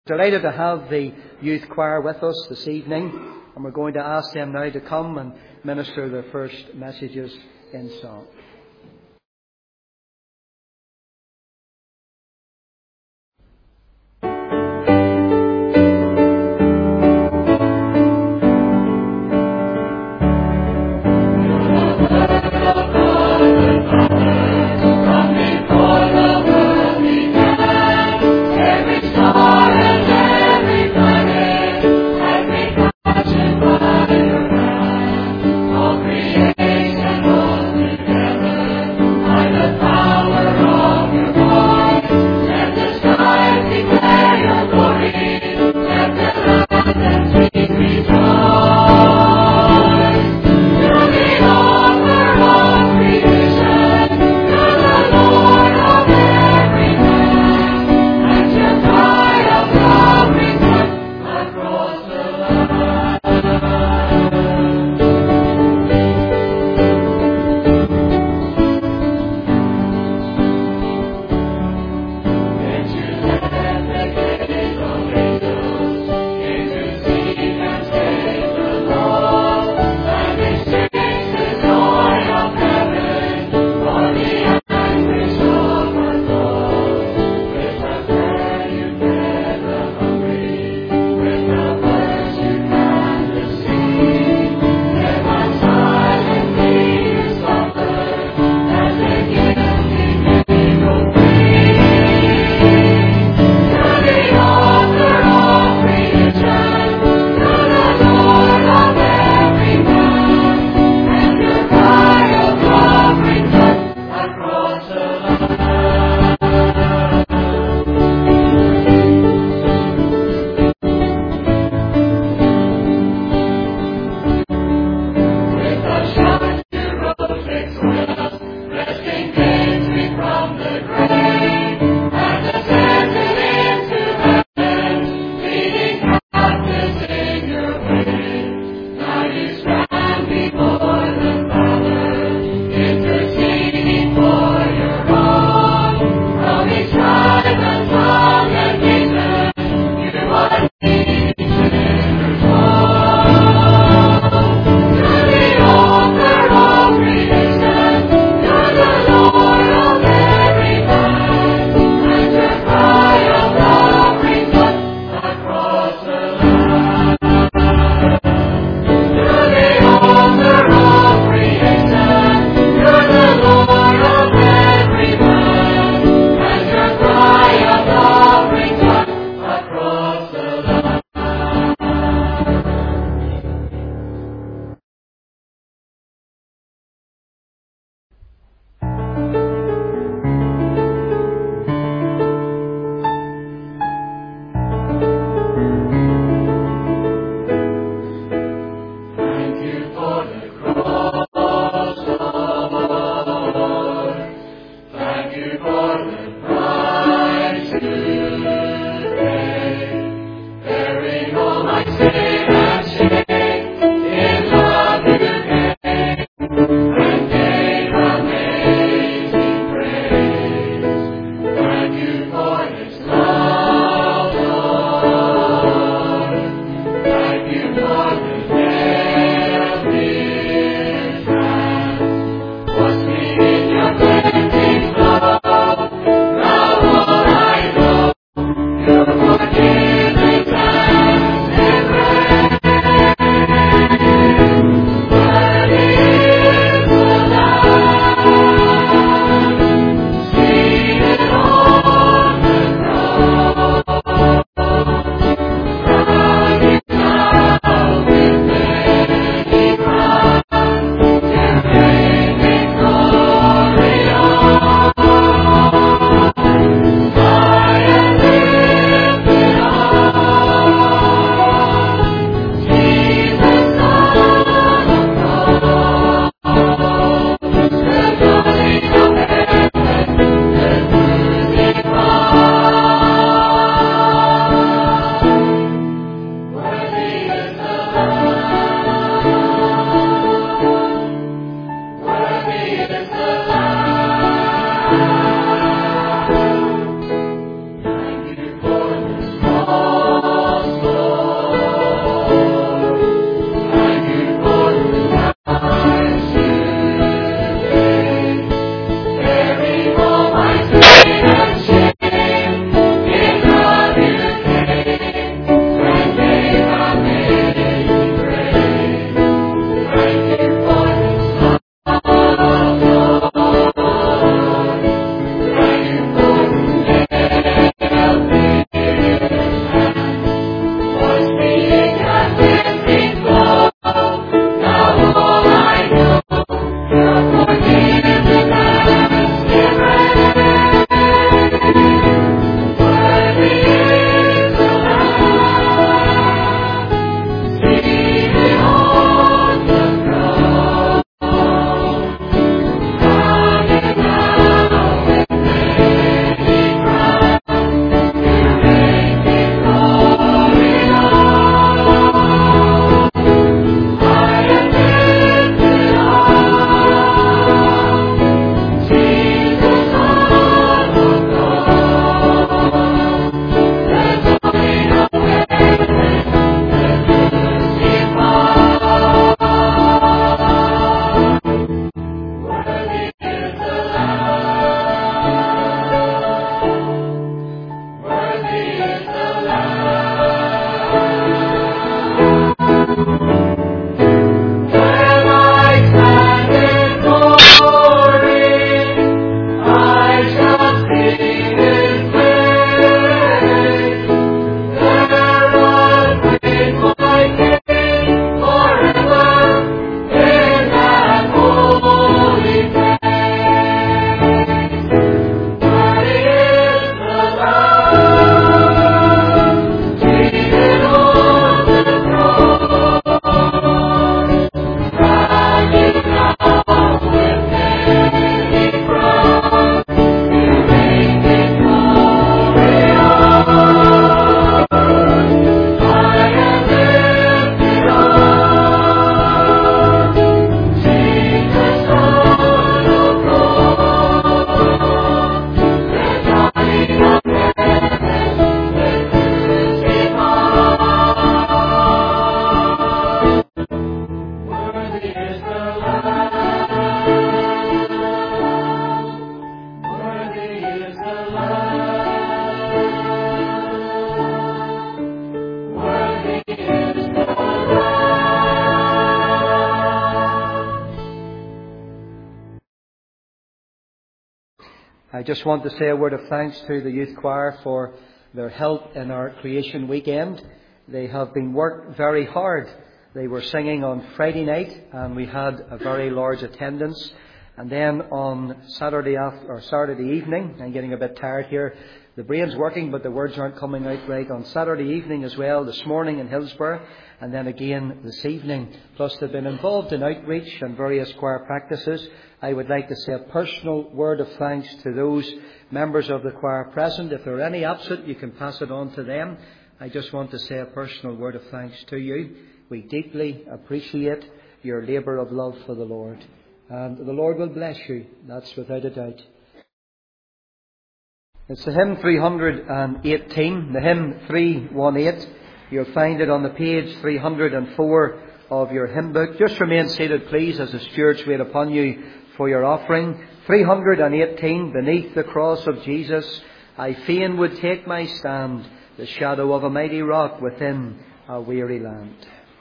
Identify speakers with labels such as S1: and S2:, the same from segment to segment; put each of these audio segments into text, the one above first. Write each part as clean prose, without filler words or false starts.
S1: Delighted to have the youth choir with us this evening, and we're going to ask them now to come and minister their first messages in song.
S2: Creation all together.
S1: I just want to say a word of thanks to the youth choir for their help in our creation weekend. They have been worked very hard. They were singing on Friday night and we had a very large attendance. And then on Saturday evening, I'm getting a bit tired here, the brain's working but the words aren't coming out right. On Saturday evening as well, this morning in Hillsborough, and then again this evening. Plus they've been involved in outreach and various choir practices. I would like to say a personal word of thanks to those members of the choir present. If there are any absent, you can pass it on to them. I just want to say a personal word of thanks to you. We deeply appreciate your labour of love for the Lord. And the Lord will bless you, that's without a doubt. It's the hymn 318, the hymn 318. You'll find it on the page 304 of your hymn book. Just remain seated, please, as the stewards wait upon you for your offering. 318, Beneath the Cross of Jesus, I fain would take my stand, the shadow of a mighty rock within a weary land.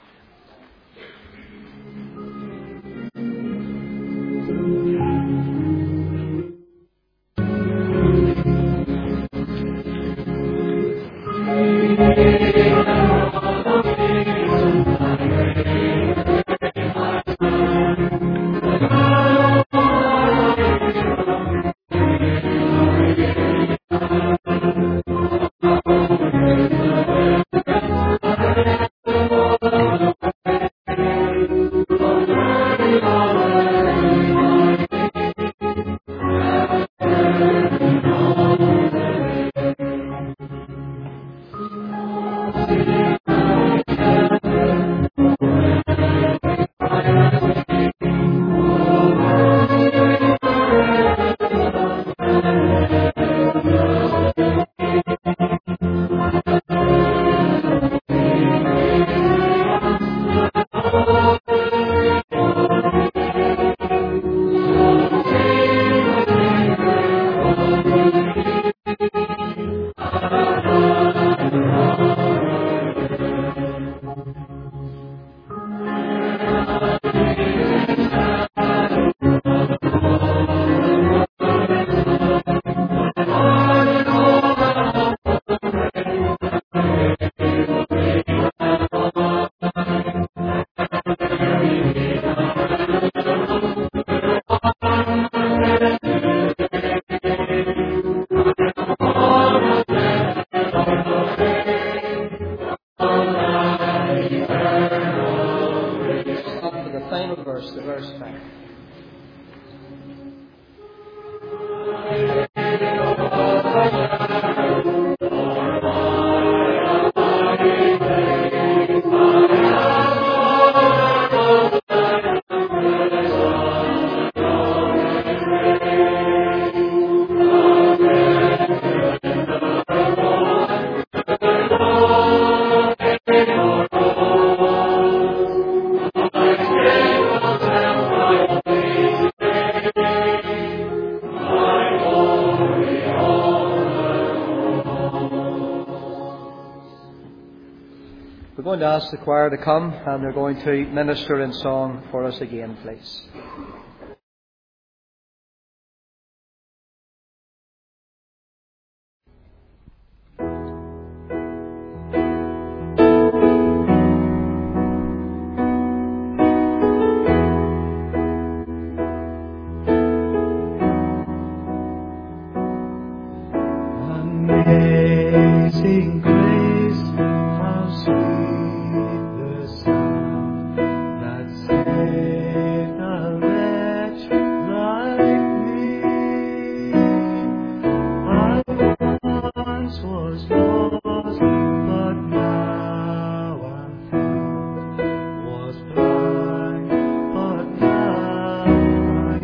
S1: We're going to ask the choir to come and they're going to minister in song for us again, please.
S2: Amazing grace, how sweet the sound that saved a wretch like me. I once was lost, but now I'm found. Was blind, but now I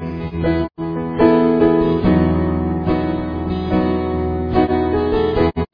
S2: see.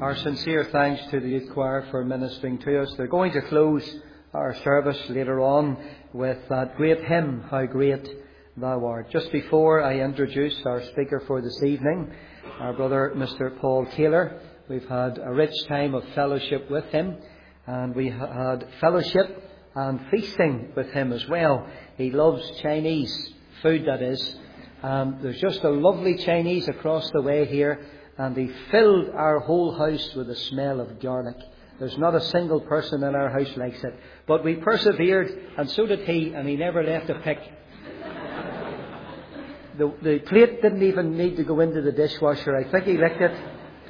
S1: Our sincere thanks to the youth choir for ministering to us. They're going to close our service later on with that great hymn, How Great Thou Art. Just before I introduce our speaker for this evening, our brother Mr. Paul Taylor, we've had a rich time of fellowship with him, and we had fellowship and feasting with him as well. He loves Chinese food, that is. There's just a lovely Chinese across the way here, and he filled our whole house with the smell of garlic. There's not a single person in our house likes it. But we persevered, and so did he, and he never left a pick. The plate didn't even need to go into the dishwasher. I think he licked it.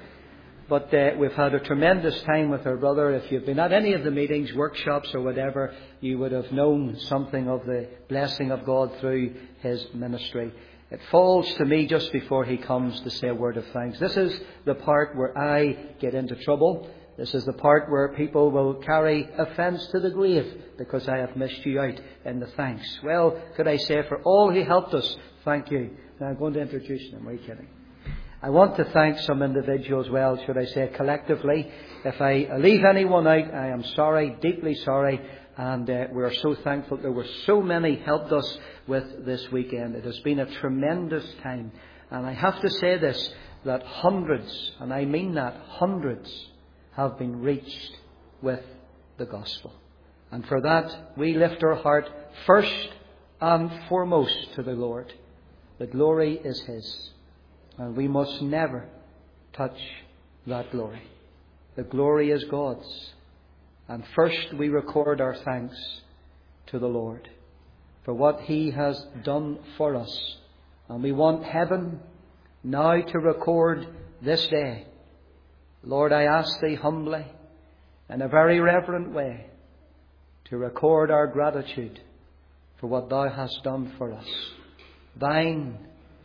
S1: But we've had a tremendous time with our brother. If you've been at any of the meetings, workshops or whatever, you would have known something of the blessing of God through his ministry. It falls to me just before he comes to say a word of thanks. This is the part where I get into trouble. This is the part where people will carry offence to the grave because I have missed you out in the thanks. Well, could I say, for all he helped us, thank you. Now I'm going to introduce them. Are you kidding? I want to thank some individuals, well, should I say collectively. If I leave anyone out, I am sorry, deeply sorry. And we are so thankful. There were so many helped us with this weekend. It has been a tremendous time. And I have to say this, that hundreds, and I mean that, hundreds have been reached with the gospel. And for that, we lift our heart first and foremost to the Lord. The glory is His. And we must never touch that glory. The glory is God's. And first we record our thanks to the Lord for what He has done for us. And we want heaven now to record this day. Lord, I ask Thee humbly, in a very reverent way, to record our gratitude for what Thou hast done for us. Thine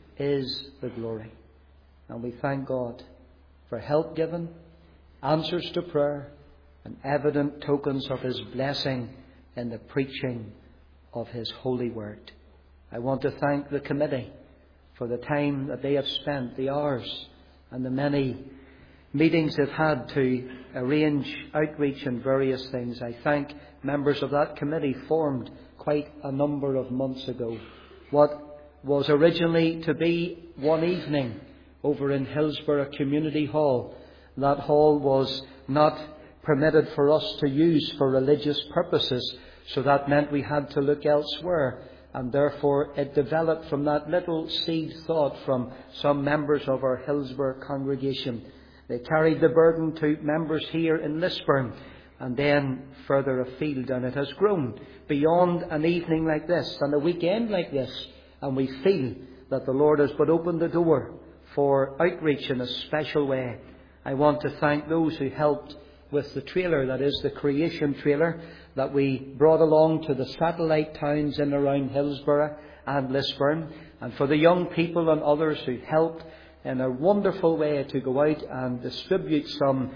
S1: is the glory. And we thank God for help given, answers to prayer, and evident tokens of His blessing in the preaching of His holy word. I want to thank the committee for the time that they have spent, the hours, and the many meetings they've had to arrange outreach and various things. I thank members of that committee formed quite a number of months ago. What was originally to be one evening over in Hillsborough Community Hall, that hall was not permitted for us to use for religious purposes, so that meant we had to look elsewhere. And therefore it developed from that little seed thought from some members of our Hillsborough congregation. They carried the burden to members here in Lisburn and then further afield, and it has grown beyond an evening like this and a weekend like this. And we feel that the Lord has but opened the door for outreach in a special way. I want to thank those who helped with the trailer, that is the creation trailer, that we brought along to the satellite towns in around Hillsborough and Lisburn, and for the young people and others who helped in a wonderful way to go out and distribute some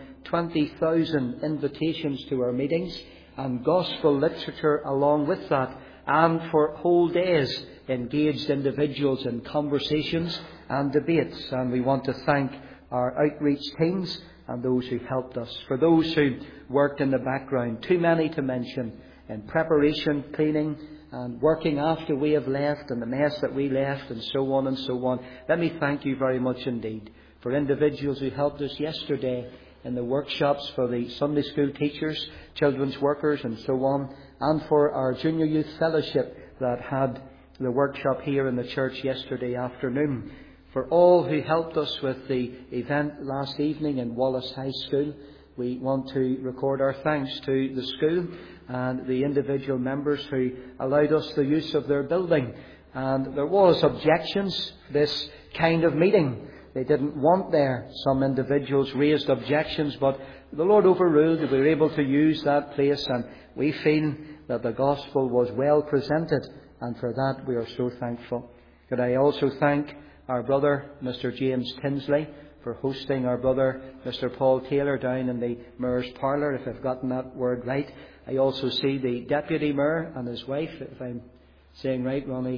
S1: 20,000 invitations to our meetings and gospel literature along with that, and for whole days engaged individuals in conversations and debates. And we want to thank our outreach teams and those who helped us. For those who worked in the background, too many to mention, in preparation, cleaning, and working after we have left, and the mess that we left, and so on and so on. Let me thank you very much indeed. For individuals who helped us yesterday in the workshops for the Sunday school teachers, children's workers, and so on, and for our junior youth fellowship that had the workshop here in the church yesterday afternoon. For all who helped us with the event last evening in Wallace High School, we want to record our thanks to the school and the individual members who allowed us the use of their building. And there was objections, this kind of meeting. They didn't want there. Some individuals raised objections, but the Lord overruled. We were able to use that place, and we feel that the gospel was well presented, and for that we are so thankful. Could I also thank our brother, Mr. James Tinsley, for hosting our brother, Mr. Paul Taylor, down in the Mayor's Parlour, if I've gotten that word right. I also see the Deputy Mayor and his wife, if I'm saying right, Ronnie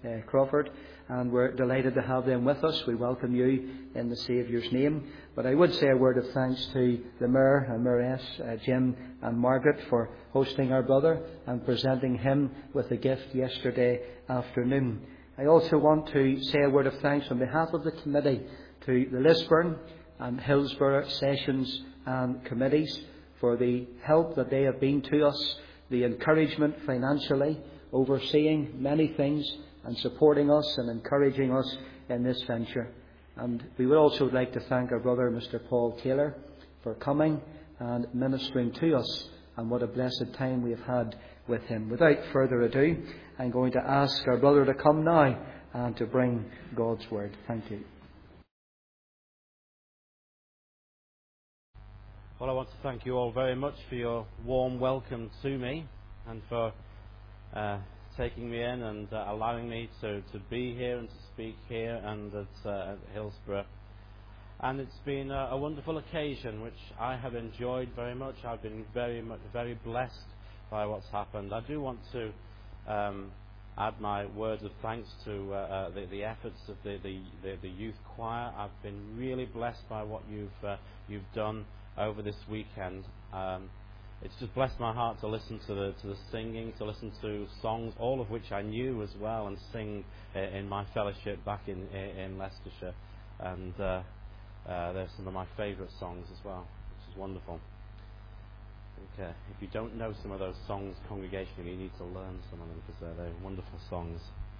S1: Crawford, and we're delighted to have them with us. We welcome you in the Saviour's name. But I would say a word of thanks to the Mayor and Mayoress, Jim and Margaret, for hosting our brother and presenting him with a gift yesterday afternoon. I also want to say a word of thanks on behalf of the committee to the Lisburn and Hillsborough sessions and committees for the help that they have been to us, the encouragement financially, overseeing many things and supporting us and encouraging us in this venture. And we would also like to thank our brother, Mr. Paul Taylor, for coming and ministering to us, and what a blessed time we have had with him. Without further ado, I'm going to ask our brother to come now and to bring God's word. Thank you.
S3: Well, I want to thank you all very much for your warm welcome to me, and for taking me in and allowing me to be here and to speak here and at Hillsborough. And it's been a wonderful occasion which I have enjoyed very much. I've been very blessed by what's happened. I do want to add my words of thanks to the efforts of the youth choir. I've been really blessed by what you've done over this weekend. It's just blessed my heart to listen to the singing, to listen to songs, all of which I knew as well, and sing in my fellowship back in Leicestershire. And they're some of my favourite songs as well, which is wonderful. I think, if you don't know some of those songs congregationally, you need to learn some of them, because they're wonderful songs.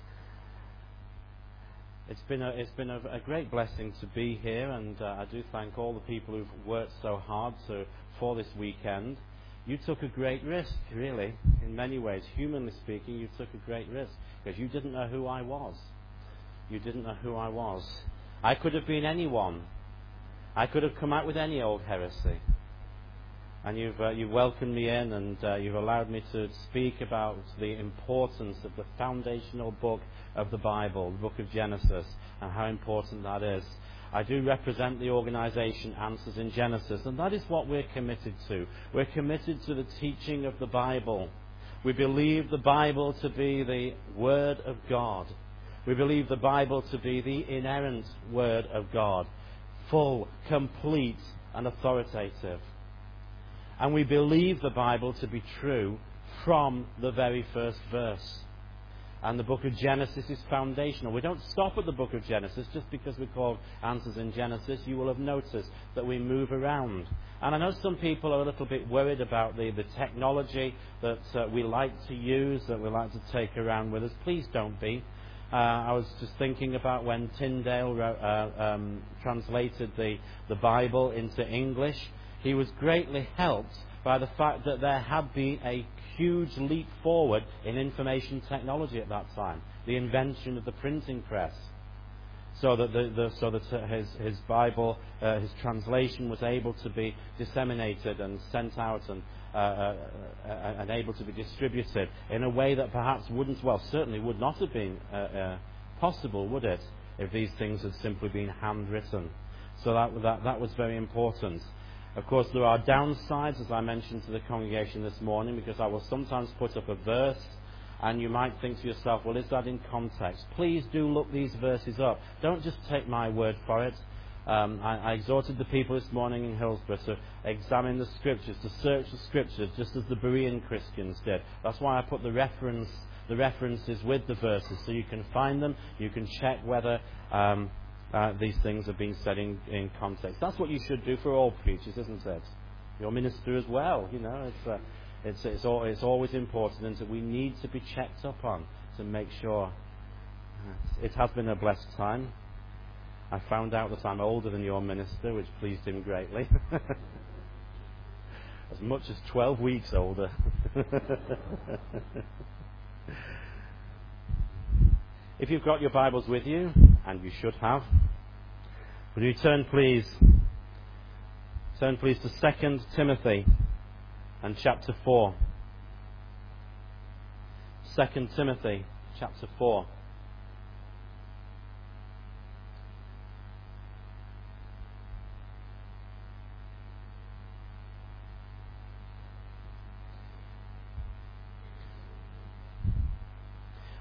S3: It's been a great blessing to be here, and I do thank all the people who've worked so hard for this weekend. You took a great risk, really, in many ways. Humanly speaking, you took a great risk, because you didn't know who I was. You didn't know who I was. I could have been anyone. I could have come out with any old heresy. And you've welcomed me in, and you've allowed me to speak about the importance of the foundational book of the Bible, the book of Genesis, and how important that is. I do represent the organisation Answers in Genesis, and that is what we're committed to. We're committed to the teaching of the Bible. We believe the Bible to be the Word of God. We believe the Bible to be the inerrant Word of God, full, complete, and authoritative. And we believe the Bible to be true from the very first verse. And the book of Genesis is foundational. We don't stop at the book of Genesis just because we're called Answers in Genesis. You will have noticed that we move around. And I know some people are a little bit worried about the technology that we like to use, that we like to take around with us. Please don't be. I was just thinking about when Tyndale translated the Bible into English. He was greatly helped by the fact that there had been a huge leap forward in information technology at that time, the invention of the printing press, so that his Bible, his translation, was able to be disseminated and sent out and able to be distributed in a way that perhaps certainly would not have been possible, would it, if these things had simply been handwritten. So that was very important. Of course, there are downsides, as I mentioned to the congregation this morning, because I will sometimes put up a verse, and you might think to yourself, well, is that in context? Please do look these verses up. Don't just take my word for it. I exhorted the people this morning in Hillsborough to examine the Scriptures, to search the Scriptures, just as the Berean Christians did. That's why I put the references with the verses, so you can find them, you can check whether these things have been said in context. That's what you should do for all preachers, isn't it? Your minister as well. You know, it's always important, and we need to be checked up on to make sure. It has been a blessed time. I found out that I'm older than your minister, which pleased him greatly. As much as 12 weeks older. If you've got your Bibles with you, and you should have, would you turn please to 2 Timothy and chapter 4. 2 Timothy chapter 4.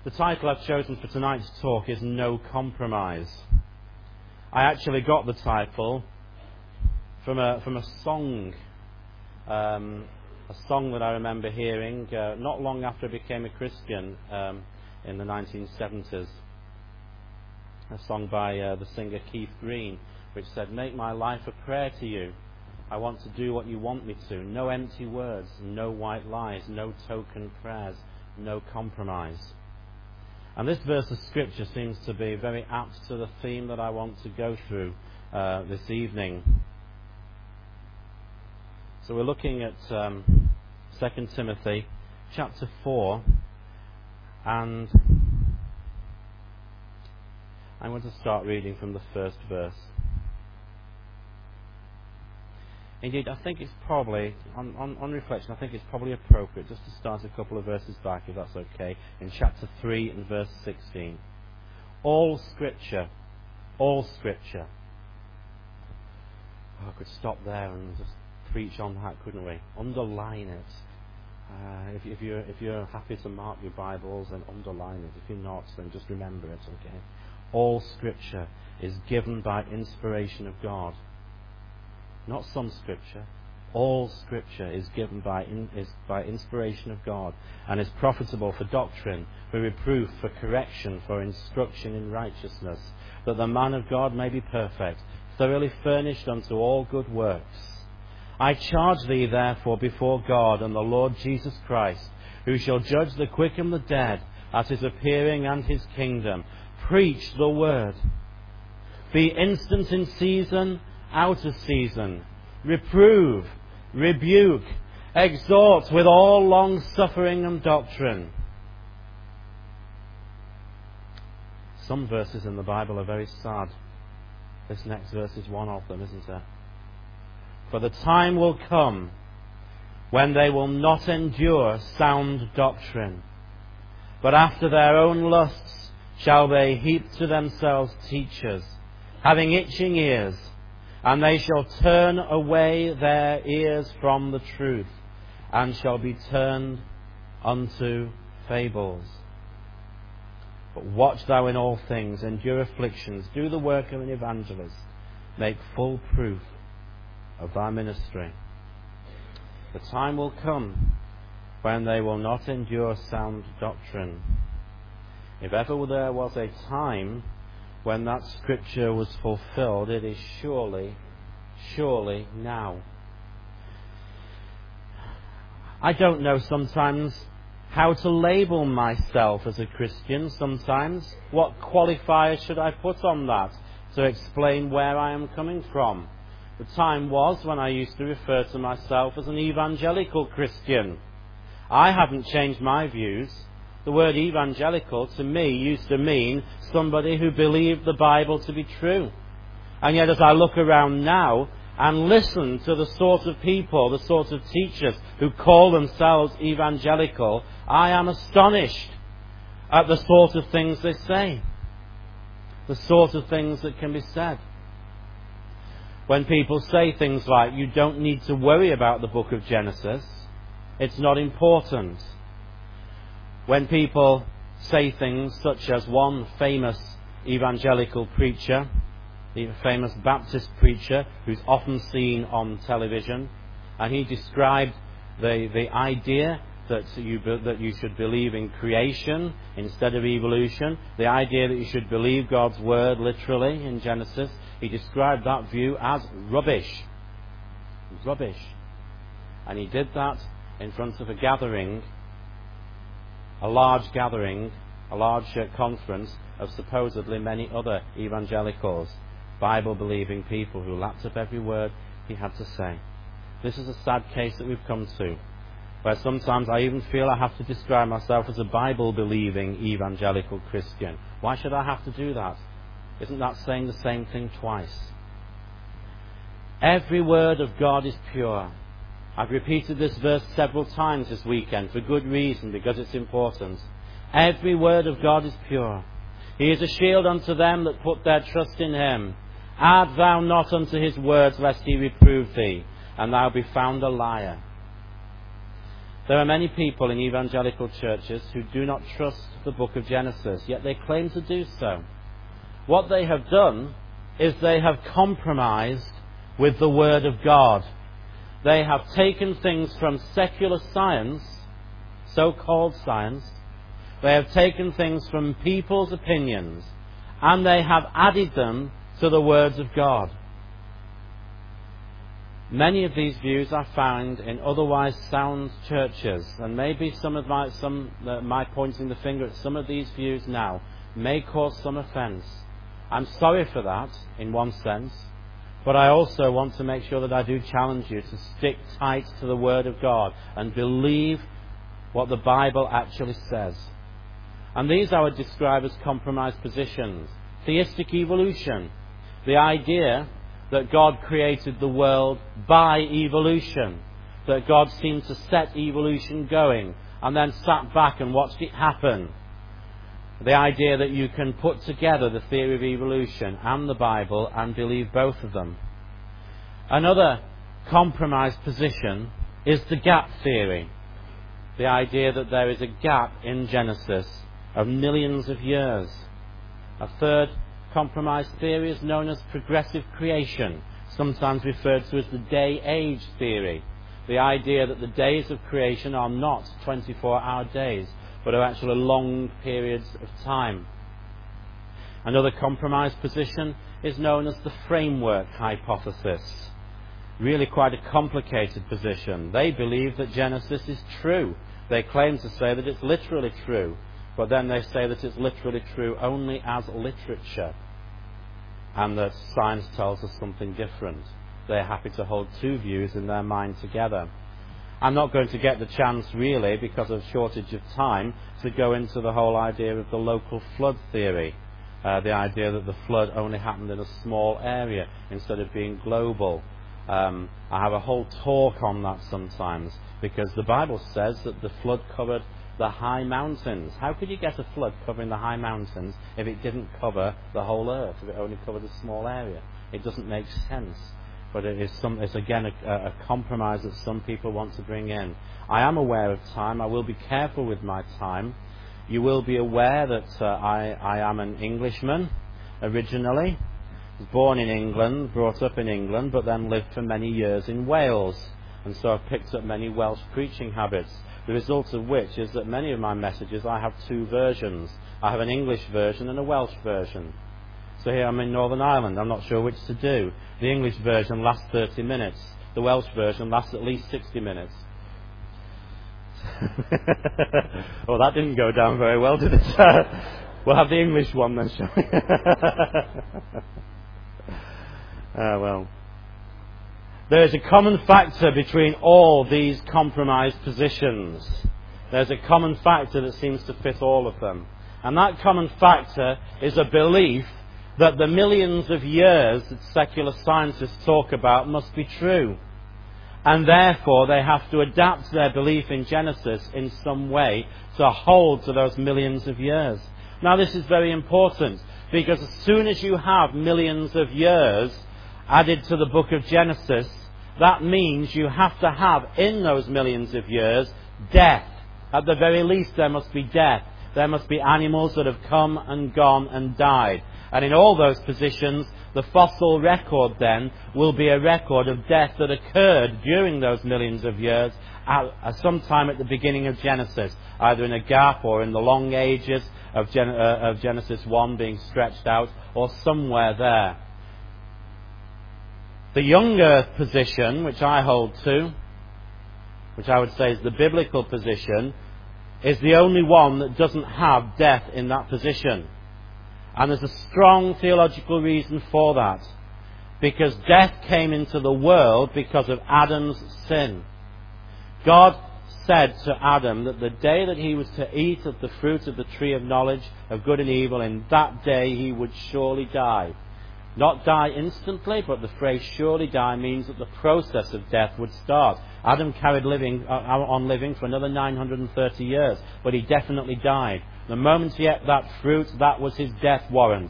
S3: The title I've chosen for tonight's talk is No Compromise. I actually got the title from a song, a song that I remember hearing not long after I became a Christian in the 1970s. A song by the singer Keith Green, which said, "Make my life a prayer to you. I want to do what you want me to. No empty words, no white lies, no token prayers, no compromise." And this verse of Scripture seems to be very apt to the theme that I want to go through this evening. So we're looking at 2 Timothy chapter 4, and I'm going to start reading from the first verse. Indeed, I think it's probably, on reflection, I think it's probably appropriate just to start a couple of verses back, if that's okay, in chapter 3 and verse 16. All Scripture. Oh, I could stop there and just preach on that, couldn't we? Underline it. If you're happy to mark your Bibles, then underline it. If you're not, then just remember it, okay? All Scripture is given by inspiration of God. Not some Scripture. All Scripture is given by inspiration of God, and is profitable for doctrine, for reproof, for correction, for instruction in righteousness, that the man of God may be perfect, thoroughly furnished unto all good works. I charge thee therefore before God and the Lord Jesus Christ, who shall judge the quick and the dead at his appearing and his kingdom. Preach the word. Be instant in season, out of season. Reprove, rebuke, exhort with all long suffering and doctrine. Some verses in the Bible are very sad. This next verse is one of them, isn't it? For the time will come when they will not endure sound doctrine, but after their own lusts shall they heap to themselves teachers, having itching ears, and they shall turn away their ears from the truth, and shall be turned unto fables. But watch thou in all things, endure afflictions, do the work of an evangelist, make full proof of thy ministry. The time will come when they will not endure sound doctrine. If ever there was a time when that Scripture was fulfilled, it is surely now. I don't know sometimes how to label myself as a Christian sometimes. What qualifier should I put on that to explain where I am coming from? The time was when I used to refer to myself as an evangelical Christian. I hadn't changed my views. The word evangelical to me used to mean somebody who believed the Bible to be true. And yet as I look around now and listen to the sort of people, the sort of teachers who call themselves evangelical, I am astonished at the sort of things they say. The sort of things that can be said. When people say things like, you don't need to worry about the book of Genesis, it's not important. When people say things such as one famous evangelical preacher, the famous Baptist preacher who's often seen on television, and he described the idea that you should believe in creation instead of evolution, the idea that you should believe God's word literally in Genesis. He described that view as rubbish. Rubbish. And he did that in front of a gathering, a large conference of supposedly many other evangelicals, Bible-believing people who lapped up every word he had to say. This is a sad case that we've come to, where sometimes I even feel I have to describe myself as a Bible-believing evangelical Christian. Why should I have to do that? Isn't that saying the same thing twice? Every word of God is pure. I've repeated this verse several times this weekend for good reason, because it's important. Every word of God is pure. He is a shield unto them that put their trust in him. Add thou not unto his words, lest he reprove thee, and thou be found a liar. There are many people in evangelical churches who do not trust the book of Genesis, yet they claim to do so. What they have done is they have compromised with the Word of God. They have taken things from secular science, so-called science. They have taken things from people's opinions, and they have added them to the words of God. Many of these views are found in otherwise sound churches, and maybe some of my pointing the finger at some of these views now may cause some offence. I'm sorry for that, in one sense, but I also want to make sure that I do challenge you to stick tight to the Word of God and believe what the Bible actually says. And these I would describe as compromised positions. Theistic evolution, the idea that God created the world by evolution, that God seemed to set evolution going and then sat back and watched it happen. The idea that you can put together the theory of evolution and the Bible and believe both of them. Another compromised position is the gap theory, the idea that there is a gap in Genesis of millions of years. A third compromised theory is known as progressive creation, sometimes referred to as the day-age theory. The idea that the days of creation are not 24-hour days, but are actually long periods of time. Another compromised position is known as the framework hypothesis. Really quite a complicated position. They believe that Genesis is true. They claim to say that it's literally true, but then they say that it's literally true only as literature, and that science tells us something different. They're happy to hold two views in their mind together. I'm not going to get the chance, really, because of shortage of time, to go into the whole idea of the local flood theory. The idea that the flood only happened in a small area instead of being global. I have a whole talk on that sometimes, because the Bible says that the flood covered the high mountains. How could you get a flood covering the high mountains if it didn't cover the whole earth, if it only covered a small area? It doesn't make sense. But it's again a compromise that some people want to bring in. I am aware of time. I will be careful with my time. You will be aware that I am an Englishman originally. I was born in England, brought up in England, but then lived for many years in Wales. And so I've picked up many Welsh preaching habits. The result of which is that many of my messages, I have two versions. I have an English version and a Welsh version. So here I'm in Northern Ireland. I'm not sure which to do. The English version lasts 30 minutes. The Welsh version lasts at least 60 minutes. Well, that didn't go down very well, did it? We'll have the English one then, shall we? Well. There is a common factor between all these compromised positions. There's a common factor that seems to fit all of them. And that common factor is a belief that the millions of years that secular scientists talk about must be true. And therefore they have to adapt their belief in Genesis in some way to hold to those millions of years. Now this is very important, because as soon as you have millions of years added to the book of Genesis, that means you have to have in those millions of years death. At the very least there must be death. There must be animals that have come and gone and died. And in all those positions, the fossil record then will be a record of death that occurred during those millions of years sometime at the beginning of Genesis, either in a gap or in the long ages of Genesis 1 being stretched out, or somewhere there. The young earth position, which I hold to, which I would say is the biblical position, is the only one that doesn't have death in that position. And there's a strong theological reason for that. Because death came into the world because of Adam's sin. God said to Adam that the day that he was to eat of the fruit of the tree of knowledge of good and evil, in that day he would surely die. Not die instantly, but the phrase surely die means that the process of death would start. Adam carried on living for another 930 years, but he definitely died. The moment he ate that fruit, that was his death warrant.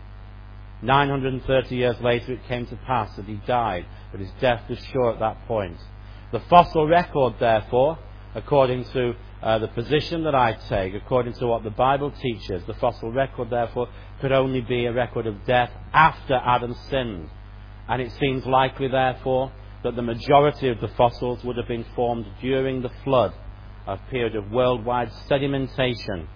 S3: 930 years later it came to pass that he died, but his death was sure at that point. The fossil record, therefore, according to the position that I take, according to what the Bible teaches. The fossil record, therefore, could only be a record of death after Adam sinned. And it seems likely, therefore, that the majority of the fossils would have been formed during the flood, a period of worldwide sedimentation.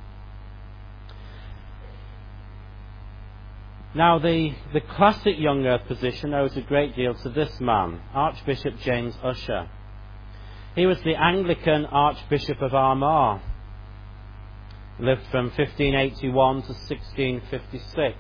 S3: Now, the classic young earth position owes a great deal to this man, Archbishop James Ussher. He was the Anglican Archbishop of Armagh. Lived from 1581 to 1656.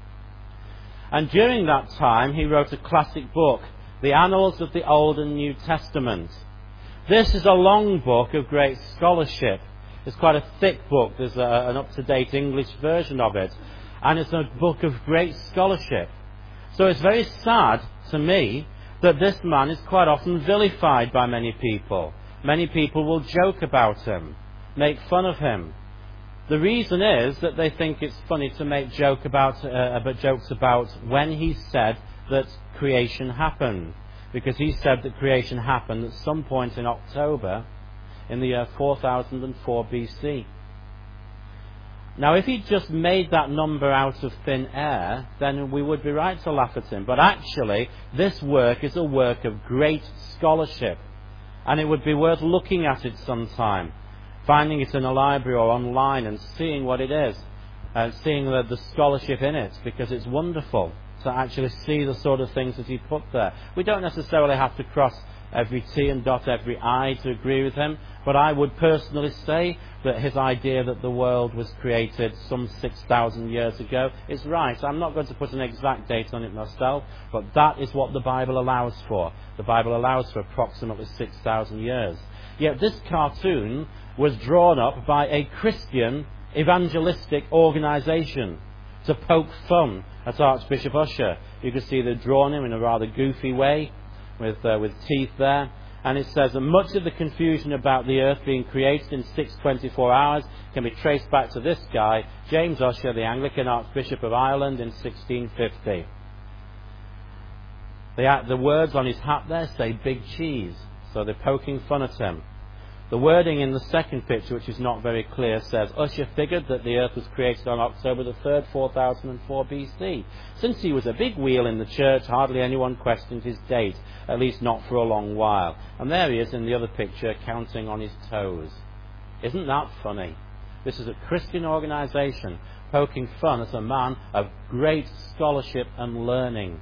S3: And during that time, he wrote a classic book, The Annals of the Old and New Testament. This is a long book of great scholarship. It's quite a thick book. There's an up-to-date English version of it. And it's a book of great scholarship. So it's very sad to me that this man is quite often vilified by many people. Many people will joke about him, make fun of him. The reason is that they think it's funny to make jokes about when he said that creation happened. Because he said that creation happened at some point in October in the year 4004 BC. Now, if he'd just made that number out of thin air, then we would be right to laugh at him. But actually, this work is a work of great scholarship. And it would be worth looking at it sometime, finding it in a library or online and seeing what it is, and seeing the scholarship in it, because it's wonderful to actually see the sort of things that he put there. We don't necessarily have to cross every T and dot every I to agree with him, but I would personally say that his idea that the world was created some 6,000 years ago is right. I'm not going to put an exact date on it myself, but that is what the Bible allows for. The Bible allows for approximately 6,000 years. Yet this cartoon was drawn up by a Christian evangelistic organisation to poke fun at Archbishop Ussher. You can see they've drawn him in a rather goofy way with teeth there. And it says that much of the confusion about the earth being created in 624 hours can be traced back to this guy, James Ussher, the Anglican Archbishop of Ireland in 1650. The words on his hat there say Big Cheese, so they're poking fun at him. The wording in the second picture, which is not very clear, says, Ussher figured that the earth was created on October the 3rd, 4004 BC. Since he was a big wheel in the church, hardly anyone questioned his date, at least not for a long while. And there he is in the other picture, counting on his toes. Isn't that funny? This is a Christian organisation poking fun at a man of great scholarship and learning.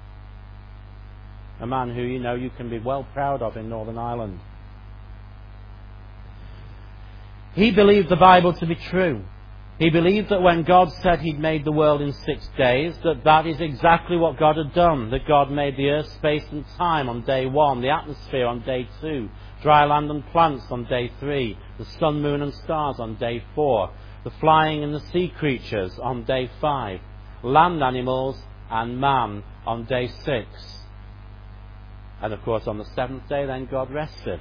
S3: A man who, you can be well proud of in Northern Ireland. He believed the Bible to be true. He believed that when God said he'd made the world in 6 days, that is exactly what God had done. That God made the earth, space and time on day 1, the atmosphere on day 2, dry land and plants on day 3, the sun, moon and stars on day 4, the flying and the sea creatures on day 5, land animals and man on day 6. And of course on the 7th day then God rested.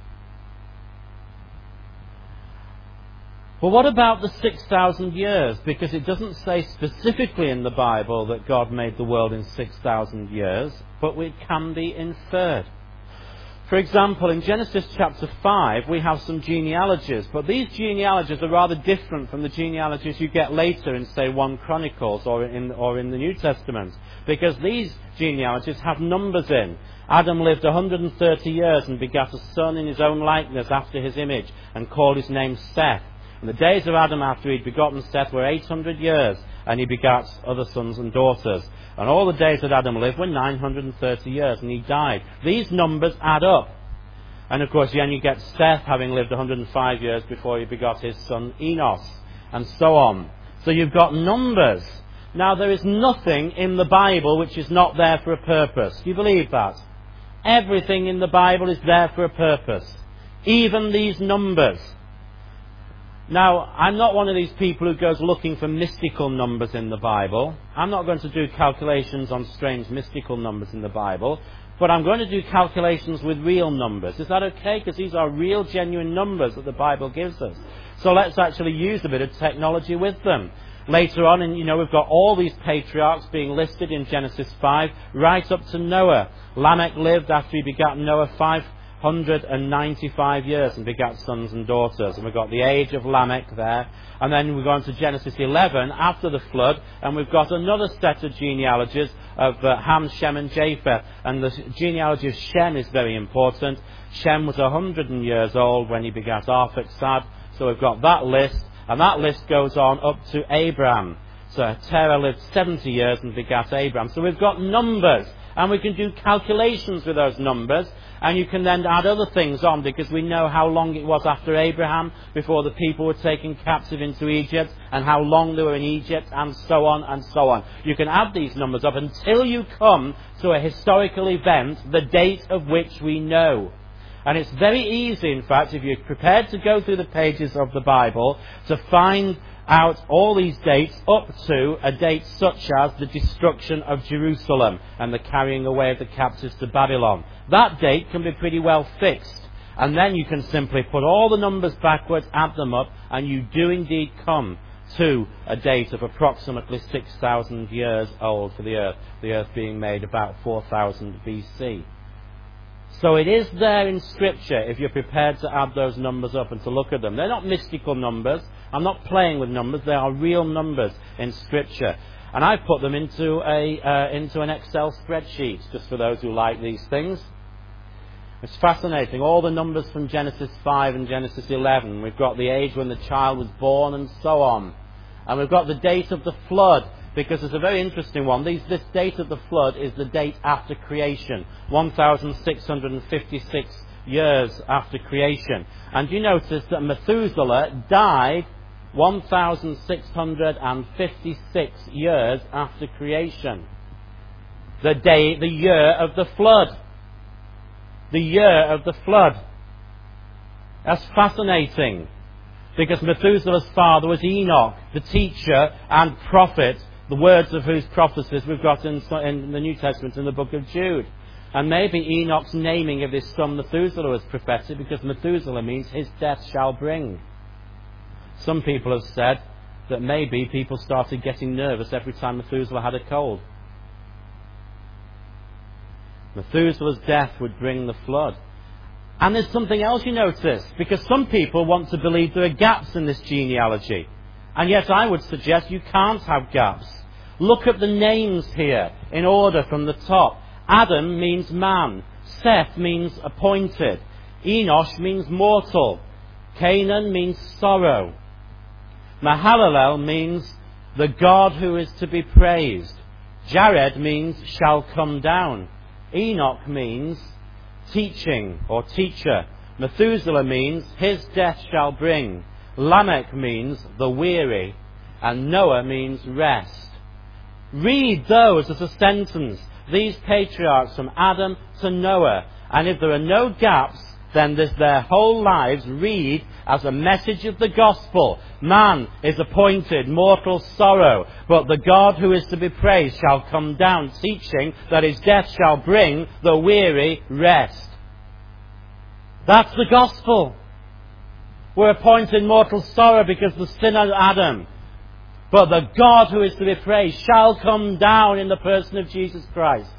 S3: But what about the 6,000 years? Because it doesn't say specifically in the Bible that God made the world in 6,000 years, but it can be inferred. For example, in Genesis chapter 5, we have some genealogies, but these genealogies are rather different from the genealogies you get later in, say, 1 Chronicles or in the New Testament, because these genealogies have numbers in. Adam lived 130 years and begat a son in his own likeness after his image, and called his name Seth. And the days of Adam after he'd begotten Seth were 800 years, and he begat other sons and daughters. And all the days that Adam lived were 930 years, and he died. These numbers add up. And of course, then you get Seth having lived 105 years before he begot his son Enos, and so on. So you've got numbers. Now, there is nothing in the Bible which is not there for a purpose. Do you believe that? Everything in the Bible is there for a purpose. Even these numbers. Now, I'm not one of these people who goes looking for mystical numbers in the Bible. I'm not going to do calculations on strange mystical numbers in the Bible, but I'm going to do calculations with real numbers. Is that okay? Because these are real, genuine numbers that the Bible gives us. So let's actually use a bit of technology with them. Later on, we've got all these patriarchs being listed in Genesis 5, right up to Noah. Lamech lived after he begat Noah 195 years and begat sons and daughters. And we've got the age of Lamech there. And then we go on to Genesis 11 after the flood, and we've got another set of genealogies of Ham, Shem and Japheth. And the genealogy of Shem is very important. Shem was 100 years old when he begat Arphaxad. So we've got that list, and that list goes on up to Abraham. So Terah lived 70 years and begat Abraham. So we've got numbers, and we can do calculations with those numbers, and you can then add other things on, because we know how long it was after Abraham before the people were taken captive into Egypt, and how long they were in Egypt, and so on and so on. You can add these numbers up until you come to a historical event, the date of which we know. And it's very easy, in fact, if you're prepared to go through the pages of the Bible, to find out all these dates up to a date such as the destruction of Jerusalem and the carrying away of the captives to Babylon. That date can be pretty well fixed. And then you can simply put all the numbers backwards, add them up, and you do indeed come to a date of approximately 6,000 years old for the earth being made about 4,000 BC. So it is there in Scripture if you're prepared to add those numbers up and to look at them. They're not mystical numbers. I'm not playing with numbers. They are real numbers in Scripture. And I've put them into an Excel spreadsheet, just for those who like these things. It's fascinating. All the numbers from Genesis 5 and Genesis 11. We've got the age when the child was born and so on. And we've got the date of the flood, because it's a very interesting one. This date of the flood is the date after creation, 1,656 years after creation. And you notice that Methuselah died 1,656 years after creation. The year of the flood. The year of the flood. That's fascinating, because Methuselah's father was Enoch, the teacher and prophet, the words of whose prophecies we've got in the New Testament in the book of Jude. And maybe Enoch's naming of his son Methuselah was prophetic, because Methuselah means his death shall bring. Some people have said that maybe people started getting nervous every time Methuselah had a cold. Methuselah's death would bring the flood. And there's something else you notice, because some people want to believe there are gaps in this genealogy. And yet I would suggest you can't have gaps. Look at the names here in order from the top. Adam means man. Seth means appointed. Enosh means mortal. Canaan means sorrow. Mahalalel means the God who is to be praised. Jared means shall come down. Enoch means teaching or teacher. Methuselah means his death shall bring. Lamech means the weary. And Noah means rest. Read those as a sentence. These patriarchs from Adam to Noah. And if there are no gaps, then their whole lives read as a message of the gospel. Man is appointed, mortal sorrow, but the God who is to be praised shall come down, teaching that his death shall bring the weary rest. That's the gospel. We're appointed mortal sorrow because of the sin of Adam. But the God who is to be praised shall come down in the person of Jesus Christ.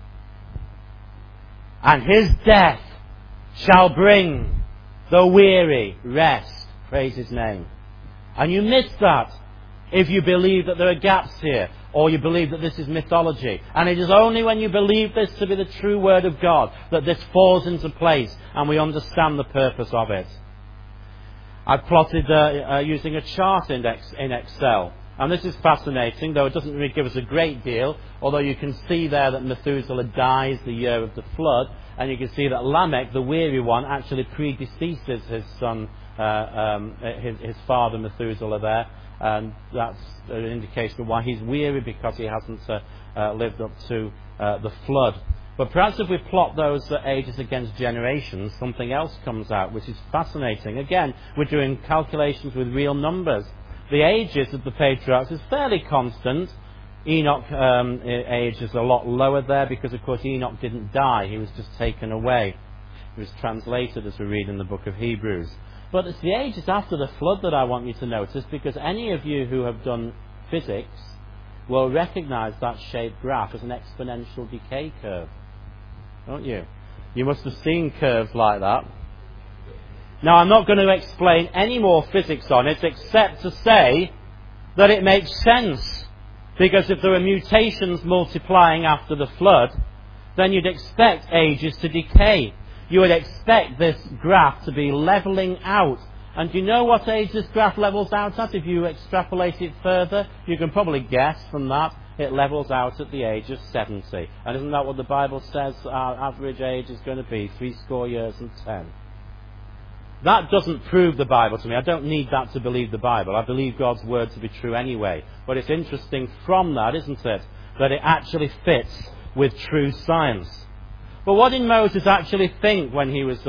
S3: And his death shall bring the weary rest. Praise his name. And you miss that if you believe that there are gaps here, or you believe that this is mythology. And it is only when you believe this to be the true word of God that this falls into place and we understand the purpose of it. I plotted using a chart in Excel. And this is fascinating, though it doesn't really give us a great deal, although you can see there that Methuselah dies the year of the flood, and you can see that Lamech, the weary one, actually predeceases his son, his father Methuselah there, and that's an indication of why he's weary, because he hasn't lived up to the flood. But perhaps if we plot those ages against generations, something else comes out, which is fascinating. Again, we're doing calculations with real numbers. The ages of the patriarchs is fairly constant. Enoch's age is a lot lower there because, of course, Enoch didn't die. He was just taken away. He was translated, as we read in the book of Hebrews. But it's the ages after the flood that I want you to notice, because any of you who have done physics will recognize that shaped graph as an exponential decay curve. Don't you? You must have seen curves like that. Now, I'm not going to explain any more physics on it except to say that it makes sense. Because if there are mutations multiplying after the flood, then you'd expect ages to decay. You would expect this graph to be levelling out. And do you know what age this graph levels out at? If you extrapolate it further, you can probably guess from that it levels out at the age of 70. And isn't that what the Bible says our average age is going to be? 70 years and 10. That doesn't prove the Bible to me. I don't need that to believe the Bible. I believe God's word to be true anyway. But it's interesting from that, isn't it, that it actually fits with true science. But what did Moses actually think when he was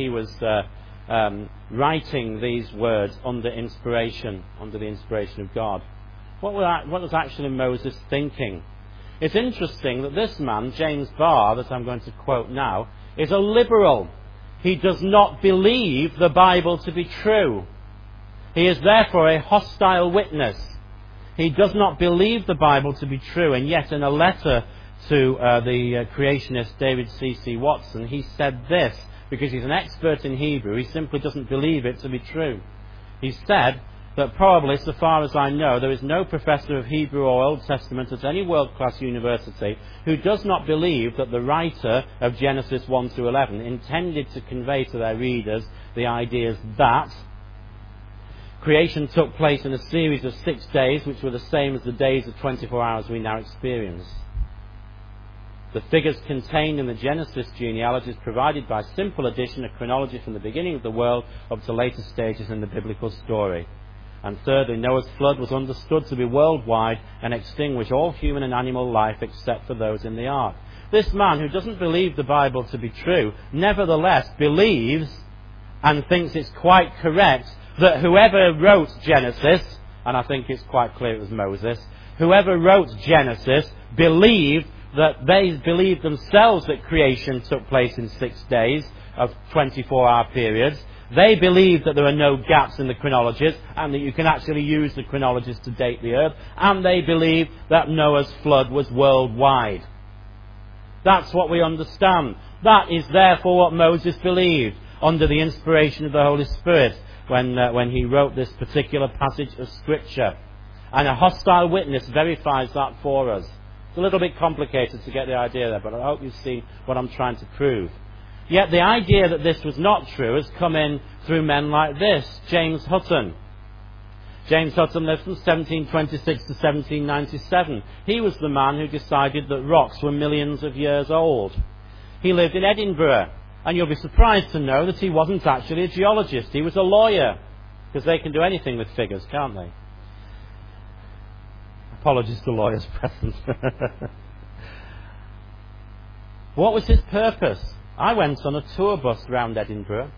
S3: writing these words under the inspiration of God? What was actually Moses thinking? It's interesting that this man, James Barr, that I'm going to quote now, is a liberal. He does not believe the Bible to be true. He is therefore a hostile witness. He does not believe the Bible to be true, and yet in a letter to the creationist David C.C. Watson, he said this, because he's an expert in Hebrew, he simply doesn't believe it to be true. He said that probably, so far as I know, there is no professor of Hebrew or Old Testament at any world-class university who does not believe that the writer of Genesis 1 to 11 intended to convey to their readers the ideas that creation took place in a series of 6 days, which were the same as the days of 24 hours we now experience. The figures contained in the Genesis genealogies provided by simple addition a chronology from the beginning of the world up to later stages in the biblical story. And thirdly, Noah's flood was understood to be worldwide and extinguish all human and animal life except for those in the ark. This man, who doesn't believe the Bible to be true, nevertheless believes and thinks it's quite correct that whoever wrote Genesis, and I think it's quite clear it was Moses, whoever wrote Genesis believed that they believed themselves that creation took place in 6 days of 24-hour periods. They believe that there are no gaps in the chronologies and that you can actually use the chronologies to date the earth. And they believe that Noah's flood was worldwide. That's what we understand. That is therefore what Moses believed under the inspiration of the Holy Spirit when he wrote this particular passage of Scripture. And a hostile witness verifies that for us. It's a little bit complicated to get the idea there, but I hope you've seen what I'm trying to prove. Yet the idea that this was not true has come in through men like this, James Hutton. James Hutton lived from 1726 to 1797. He was the man who decided that rocks were millions of years old. He lived in Edinburgh, and you'll be surprised to know that he wasn't actually a geologist. He was a lawyer, because they can do anything with figures, can't they? Apologies to lawyers present. What was his purpose? I went on a tour bus round Edinburgh,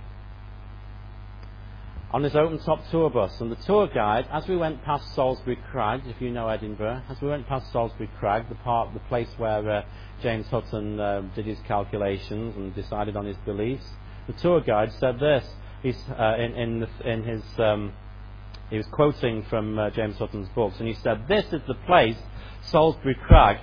S3: on his open-top tour bus, and the tour guide, as we went past Salisbury Crag, if you know Edinburgh, as we went past Salisbury Crag, the place where James Hutton did his calculations and decided on his beliefs, the tour guide said this. He was quoting from James Hutton's books, and he said, "This is the place, Salisbury Crag."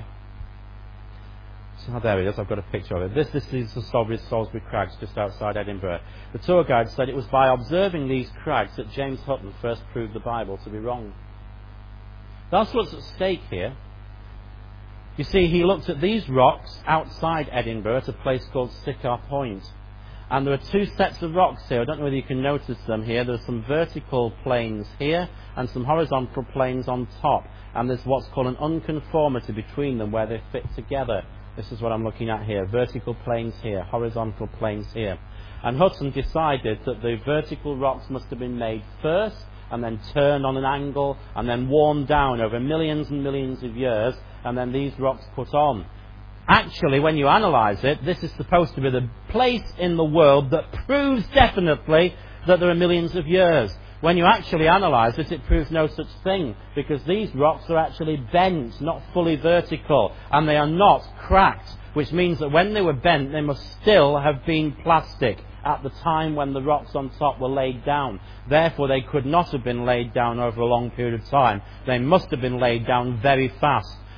S3: Oh, there it is, I've got a picture of it. This is the Salisbury Crags just outside Edinburgh. The tour guide said it was by observing these crags that James Hutton first proved the Bible to be wrong. That's what's at stake here. You see, he looked at these rocks outside Edinburgh at a place called Syccar Point. And there are two sets of rocks here. I don't know whether you can notice them here. There's some vertical planes here and some horizontal planes on top. And there's what's called an unconformity between them where they fit together. This is what I'm looking at here. Vertical planes here, horizontal planes here. And Hutton decided that the vertical rocks must have been made first and then turned on an angle and then worn down over millions and millions of years, and then these rocks put on. Actually, when you analyse it, this is supposed to be the place in the world that proves definitely that there are millions of years. When you actually analyse it, it proves no such thing, because these rocks are actually bent, not fully vertical, and they are not cracked, which means that when they were bent, they must still have been plastic at the time when the rocks on top were laid down. Therefore, they could not have been laid down over a long period of time. They must have been laid down very fast.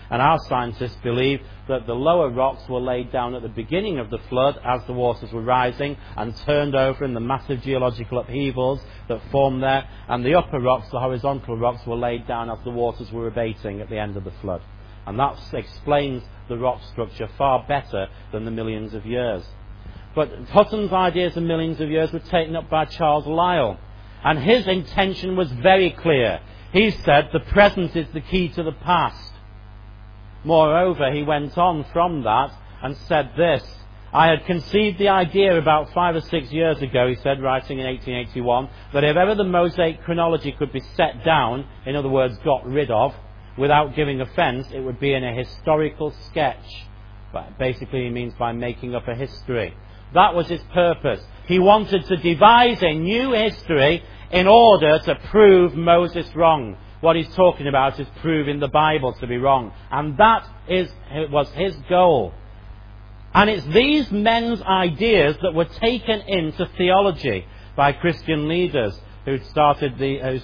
S3: And our scientists believe that the lower rocks were laid down at the beginning of the flood as the waters were rising and turned over in the massive geological upheavals that formed there, and the upper rocks, the horizontal rocks, were laid down as the waters were abating at the end of the flood. And that explains the rock structure far better than the millions of years. But Hutton's ideas of millions of years were taken up by Charles Lyell, and his intention was very clear. He said the present is the key to the past. Moreover, he went on from that and said this: I had conceived the idea about 5 or 6 years ago, he said, writing in 1881, that if ever the Mosaic chronology could be set down, in other words, got rid of, without giving offence, it would be in a historical sketch. But basically he means by making up a history. That was his purpose. He wanted to devise a new history in order to prove Moses wrong. What he's talking about is proving the Bible to be wrong. And that was his goal. And it's these men's ideas that were taken into theology by Christian leaders who started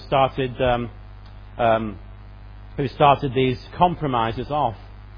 S3: these compromises off.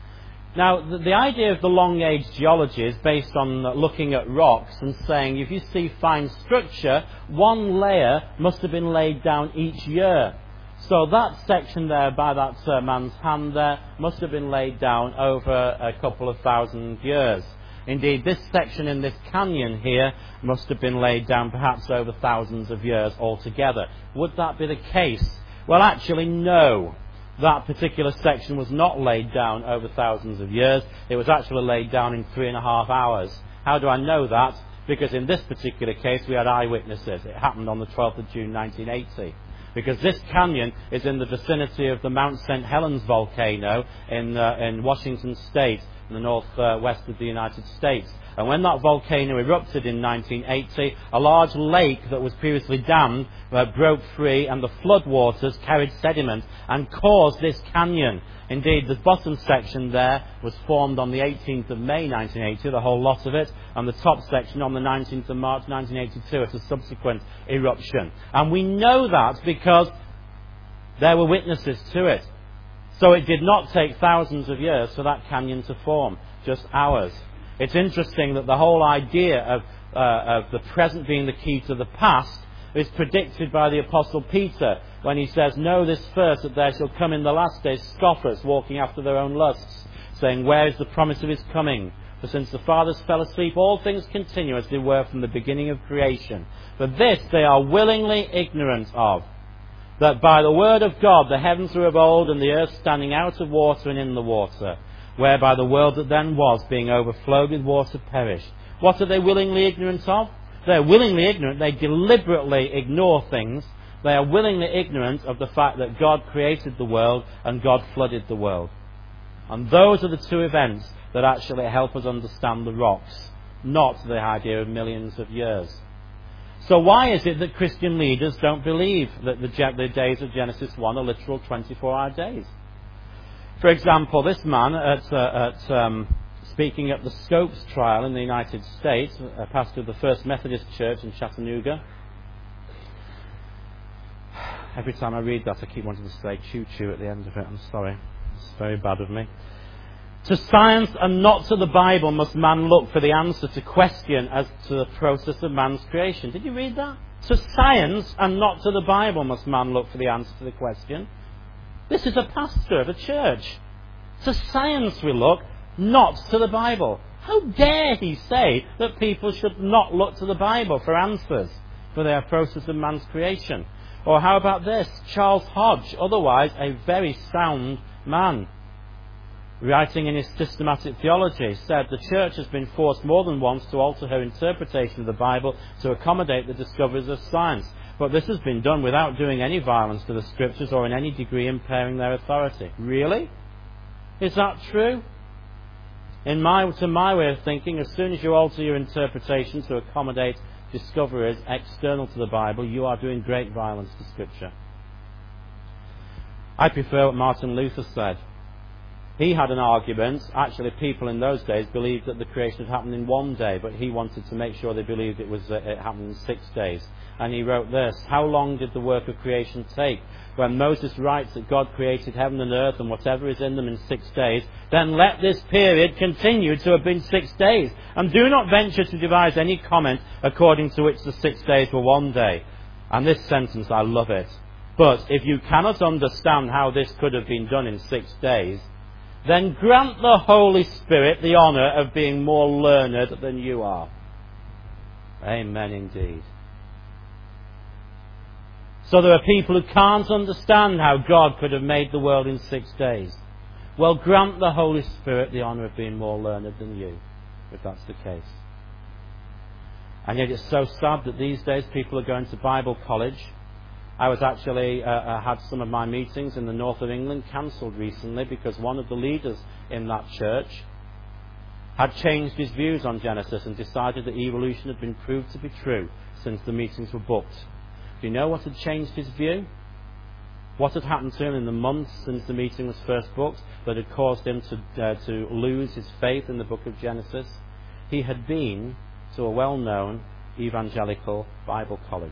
S3: Now, the idea of the long-age geology is based on looking at rocks and saying if you see fine structure, one layer must have been laid down each year. So that section there by that man's hand there must have been laid down over a couple of thousand years. Indeed, this section in this canyon here must have been laid down perhaps over thousands of years altogether. Would that be the case? Well, actually, no. That particular section was not laid down over thousands of years. It was actually laid down in 3.5 hours. How do I know that? Because in this particular case we had eyewitnesses. It happened on the 12th of June 1980. Because this canyon is in the vicinity of the Mount St. Helens volcano in Washington State, in the northwest of the United States. And when that volcano erupted in 1980, a large lake that was previously dammed broke free, and the floodwaters carried sediment and caused this canyon. Indeed, the bottom section there was formed on the 18th of May 1980, the whole lot of it, and the top section on the 19th of March 1982 as a subsequent eruption. And we know that because there were witnesses to it. So it did not take thousands of years for that canyon to form, just hours. It's interesting that the whole idea of the present being the key to the past is predicted by the Apostle Peter when he says, "Know this first, that there shall come in the last days scoffers walking after their own lusts, saying, where is the promise of his coming? For since the fathers fell asleep, all things continue as they were from the beginning of creation. For this they are willingly ignorant of, that by the word of God the heavens were of old, and the earth standing out of water and in the water, whereby the world that then was, being overflowed with water, perished." What are they willingly ignorant of? They're willingly ignorant. They deliberately ignore things. They are willingly ignorant of the fact that God created the world and God flooded the world. And those are the two events that actually help us understand the rocks, not the idea of millions of years. So why is it that Christian leaders don't believe that the days of Genesis 1 are literal 24-hour days? For example, this man speaking at the Scopes trial in the United States, a pastor of the First Methodist Church in Chattanooga. Every time I read that, I keep wanting to say choo-choo at the end of it. I'm sorry. It's very bad of me. To science and not to the Bible must man look for the answer to question as to the process of man's creation. Did you read that? To science and not to the Bible must man look for the answer to the question. This is a pastor of a church. To science we look, not to the Bible. How dare he say that people should not look to the Bible for answers for their process of man's creation? Or how about this? Charles Hodge, otherwise a very sound man, writing in his Systematic Theology, said the church has been forced more than once to alter her interpretation of the Bible to accommodate the discoveries of science. But this has been done without doing any violence to the Scriptures or in any degree impairing their authority. Really? Is that true? To my way of thinking, as soon as you alter your interpretation to accommodate discoveries external to the Bible, you are doing great violence to Scripture. I prefer what Martin Luther said. He had an argument. Actually, people in those days believed that the creation had happened in one day, but he wanted to make sure they believed it happened in 6 days. And he wrote this: how long did the work of creation take? When Moses writes that God created heaven and earth and whatever is in them in 6 days, then let this period continue to have been 6 days. And do not venture to devise any comment according to which the 6 days were one day. And this sentence, I love it. But if you cannot understand how this could have been done in 6 days, then grant the Holy Spirit the honour of being more learned than you are. Amen indeed. So there are people who can't understand how God could have made the world in 6 days. Well, grant the Holy Spirit the honour of being more learned than you, if that's the case. And yet it's so sad that these days people are going to Bible college. I was actually had some of my meetings in the north of England cancelled recently because one of the leaders in that church had changed his views on Genesis and decided that evolution had been proved to be true since the meetings were booked. Do you know what had changed his view? What had happened to him in the months since the meeting was first booked that had caused him to lose his faith in the book of Genesis? He had been to a well-known evangelical Bible college.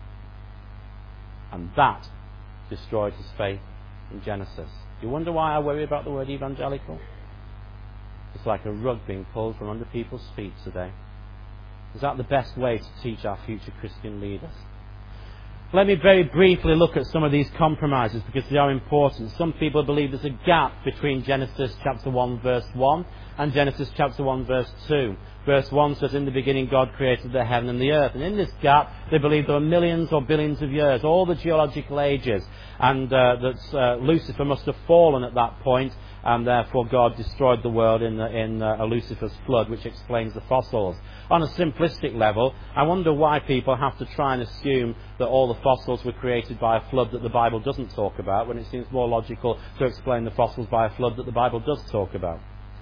S3: And that destroyed his faith in Genesis. You wonder why I worry about the word evangelical? It's like a rug being pulled from under people's feet today. Is that the best way to teach our future Christian leaders? Let me very briefly look at some of these compromises because they are important. Some people believe there's a gap between Genesis chapter 1 verse 1 and Genesis chapter 1 verse 2. Verse 1 says, in the beginning God created the heaven and the earth. And in this gap, they believe there are millions or billions of years, all the geological ages, and that Lucifer must have fallen at that point, and therefore God destroyed the world in Lucifer's flood, which explains the fossils. On a simplistic level, I wonder why people have to try and assume that all the fossils were created by a flood that the Bible doesn't talk about, when it seems more logical to explain the fossils by a flood that the Bible does talk about.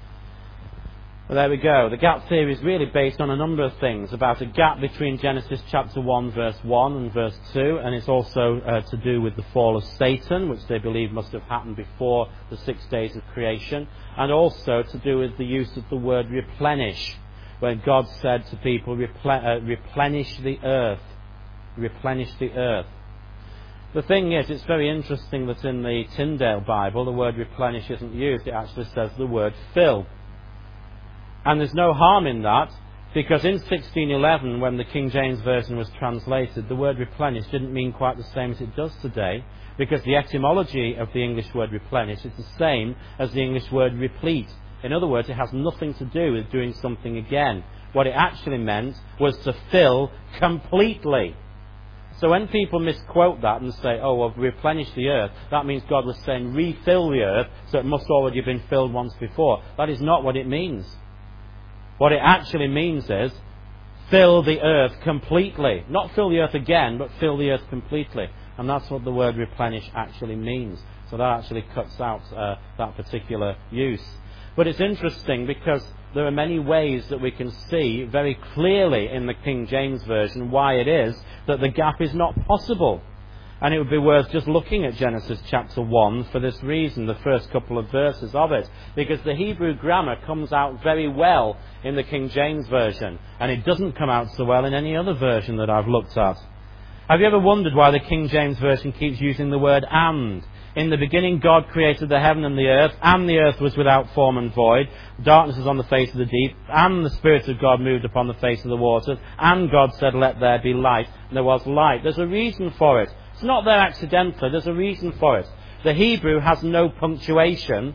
S3: Well, there we go. The gap theory is really based on a number of things, about a gap between Genesis chapter 1 verse 1 and verse 2, and it's also to do with the fall of Satan, which they believe must have happened before the 6 days of creation, and also to do with the use of the word replenish, when God said to people, replenish the earth. Replenish the earth. The thing is, it's very interesting that in the Tyndale Bible the word replenish isn't used. It actually says the word fill. And there's no harm in that, because in 1611, when the King James Version was translated, the word replenish didn't mean quite the same as it does today, because the etymology of the English word replenish is the same as the English word replete. In other words, it has nothing to do with doing something again. What it actually meant was to fill completely. So when people misquote that and say, oh, well, replenish the earth, that means God was saying refill the earth, so it must already have been filled once before. That is not what it means. What it actually means is fill the earth completely. Not fill the earth again, but fill the earth completely. And that's what the word replenish actually means. So that actually cuts out that particular use. But it's interesting because there are many ways that we can see very clearly in the King James Version why it is that the gap is not possible. And it would be worth just looking at Genesis chapter 1 for this reason, the first couple of verses of it. Because the Hebrew grammar comes out very well in the King James Version, and it doesn't come out so well in any other version that I've looked at. Have you ever wondered why the King James Version keeps using the word and? In the beginning God created the heaven and the earth was without form and void. Darkness was on the face of the deep, and the Spirit of God moved upon the face of the waters, and God said, let there be light, and there was light. There's a reason for it. It's not there accidentally, there's a reason for it. The Hebrew has no punctuation,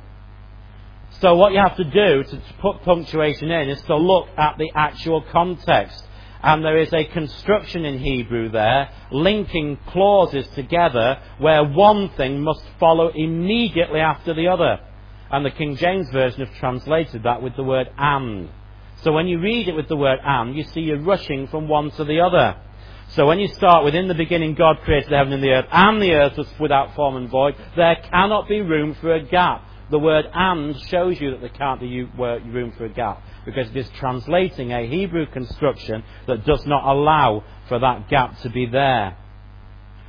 S3: so what you have to do to put punctuation in is to look at the actual context. And there is a construction in Hebrew there, linking clauses together, where one thing must follow immediately after the other. And the King James Version have translated that with the word and. So when you read it with the word and, you see you're rushing from one to the other. So when you start with, in the beginning God created the heaven and the earth was without form and void, there cannot be room for a gap. The word and shows you that there can't be room for a gap, because it is translating a Hebrew construction that does not allow for that gap to be there.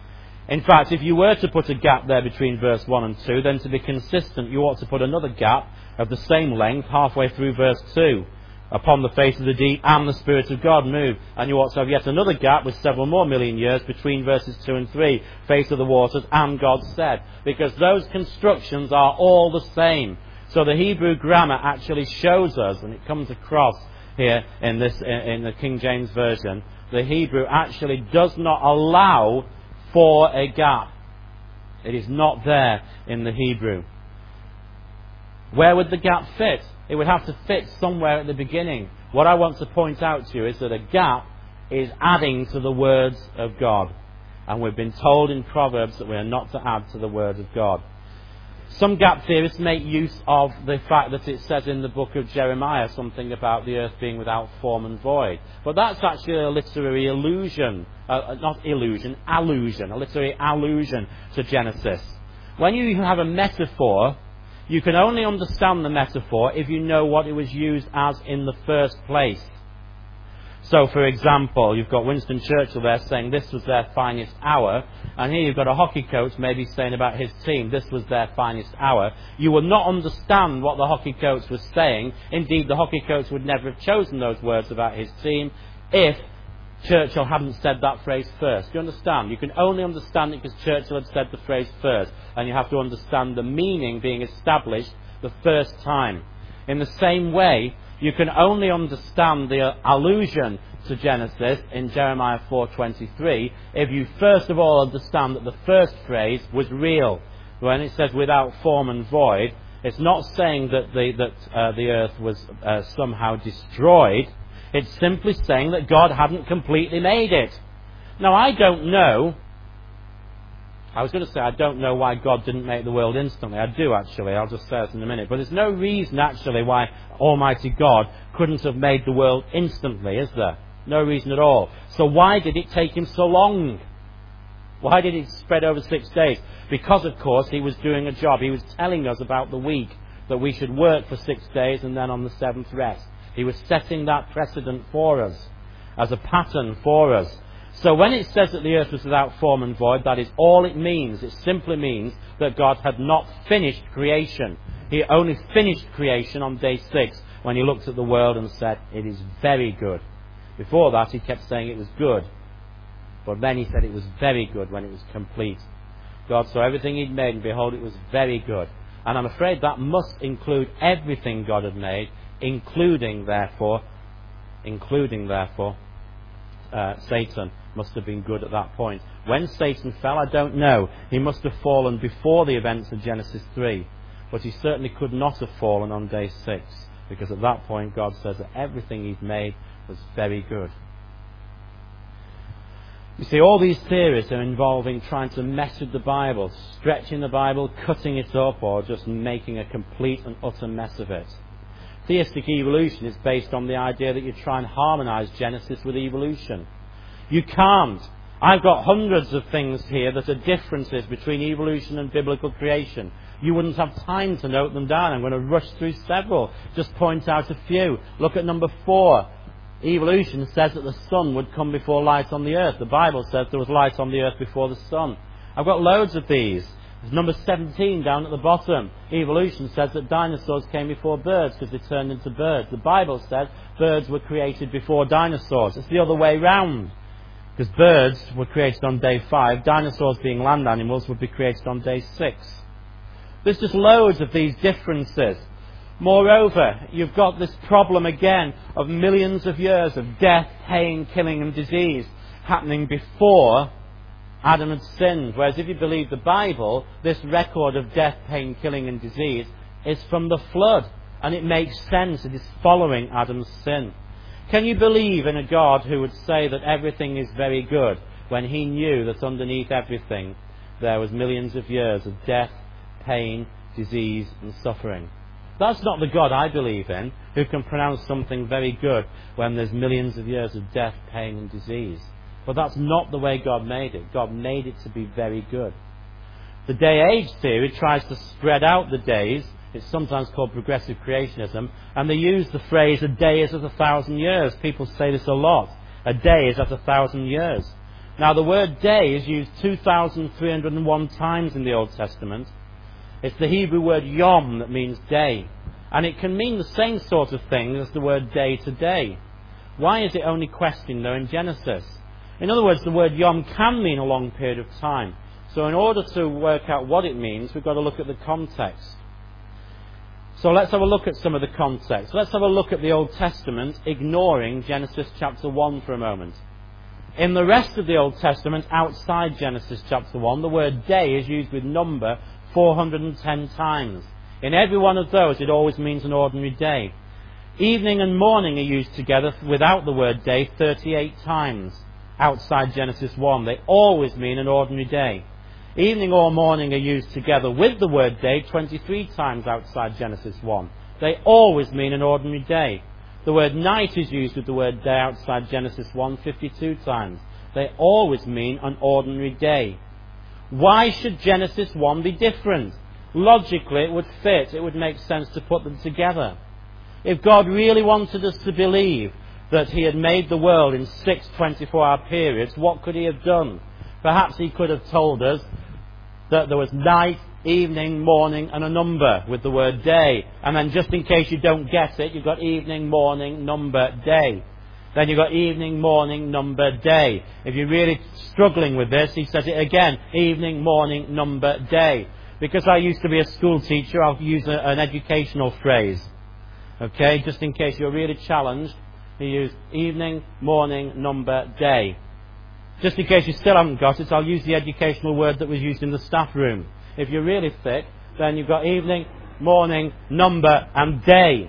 S3: In fact, if you were to put a gap there between verse 1 and 2, then to be consistent, you ought to put another gap of the same length halfway through verse 2. Upon the face of the deep and the Spirit of God moved. And you ought to have yet another gap with several more million years between verses 2 and 3. Face of the waters and God said. Because those constructions are all the same. So the Hebrew grammar actually shows us, and it comes across here in the King James Version, the Hebrew actually does not allow for a gap. It is not there in the Hebrew. Where would the gap fit? It would have to fit somewhere at the beginning. What I want to point out to you is that a gap is adding to the words of God. And we've been told in Proverbs that we are not to add to the word of God. Some gap theorists make use of the fact that it says in the book of Jeremiah something about the earth being without form and void. But that's actually a literary allusion. Allusion. A literary allusion to Genesis. When you have a metaphor, you can only understand the metaphor if you know what it was used as in the first place. So, for example, you've got Winston Churchill there saying this was their finest hour, and here you've got a hockey coach maybe saying about his team this was their finest hour. You will not understand what the hockey coach was saying. Indeed, the hockey coach would never have chosen those words about his team if Churchill hadn't said that phrase first. Do you understand? You can only understand it because Churchill had said the phrase first, and you have to understand the meaning being established the first time. In the same way, you can only understand the allusion to Genesis in Jeremiah 4:23 if you first of all understand that the first phrase was real. When it says without form and void, it's not saying that the earth was somehow destroyed. It's simply saying that God hadn't completely made it. Now, I don't know why God didn't make the world instantly. I do, actually. I'll just say it in a minute. But there's no reason, actually, why Almighty God couldn't have made the world instantly, is there? No reason at all. So why did it take him so long? Why did it spread over 6 days? Because, of course, he was doing a job. He was telling us about the week, that we should work for 6 days and then on the seventh rest. He was setting that precedent for us, as a pattern for us. So when it says that the earth was without form and void, that is all it means. It simply means that God had not finished creation. He only finished creation on day 6 when he looked at the world and said, it is very good. Before that, he kept saying it was good. But then he said it was very good when it was complete. God saw everything he'd made, and behold, it was very good. And I'm afraid that must include everything God had made, including, therefore, Satan must have been good at that point. When Satan fell, I don't know. He must have fallen before the events of Genesis 3. But he certainly could not have fallen on day 6, because at that point God says that everything he'd made was very good. You see, all these theories are involving trying to mess with the Bible, stretching the Bible, cutting it up, or just making a complete and utter mess of it. Theistic evolution is based on the idea that you try and harmonise Genesis with evolution. You can't. I've got hundreds of things here that are differences between evolution and biblical creation. You wouldn't have time to note them down. I'm going to rush through several. Just point out a few. Look at number 4. Evolution says that the sun would come before light on the earth. The Bible says there was light on the earth before the sun. I've got loads of these. There's number 17 down at the bottom. Evolution says that dinosaurs came before birds because they turned into birds. The Bible says birds were created before dinosaurs. It's the other way round. Because birds were created on day 5. Dinosaurs, being land animals, would be created on day 6. There's just loads of these differences. Moreover, you've got this problem again of millions of years of death, pain, killing and disease happening before Adam had sinned. Whereas if you believe the Bible, this record of death, pain, killing and disease is from the flood. And it makes sense. It is following Adam's sin. Can you believe in a God who would say that everything is very good when he knew that underneath everything there was millions of years of death, pain, disease and suffering? That's not the God I believe in, who can pronounce something very good when there's millions of years of death, pain and disease. But that's not the way God made it. God made it to be very good. The day-age theory tries to spread out the days. It's sometimes called progressive creationism. And they use the phrase, a day is as 1,000 years. People say this a lot. A day is as 1,000 years. Now, the word day is used 2,301 times in the Old Testament. It's the Hebrew word yom that means day. And it can mean the same sort of thing as the word day today. Why is it only questioned, though, in Genesis? In other words, the word yom can mean a long period of time. So in order to work out what it means, we've got to look at the context. So let's have a look at some of the context. Let's have a look at the Old Testament, ignoring Genesis chapter 1 for a moment. In the rest of the Old Testament, outside Genesis chapter 1, the word day is used with number 410 times. In every one of those, it always means an ordinary day. Evening and morning are used together without the word day 38 times. Outside Genesis 1, they always mean an ordinary day. Evening or morning are used together with the word day 23 times outside Genesis 1. They always mean an ordinary day. The word night is used with the word day outside Genesis 1 52 times. They always mean an ordinary day. Why should Genesis 1 be different? Logically, it would fit. It would make sense to put them together. If God really wanted us to believe that He had made the world in 6 24-hour periods, what could He have done? Perhaps He could have told us that there was night, evening, morning, and a number with the word day. And then just in case you don't get it, you've got evening, morning, number, day. Then you've got evening, morning, number, day. If you're really struggling with this, He says it again, evening, morning, number, day. Because I used to be a school teacher, I'll use an educational phrase. Okay, just in case you're really challenged, He used evening, morning, number, day. Just in case you still haven't got it, I'll use the educational word that was used in the staff room. If you're really thick, then you've got evening, morning, number, and day.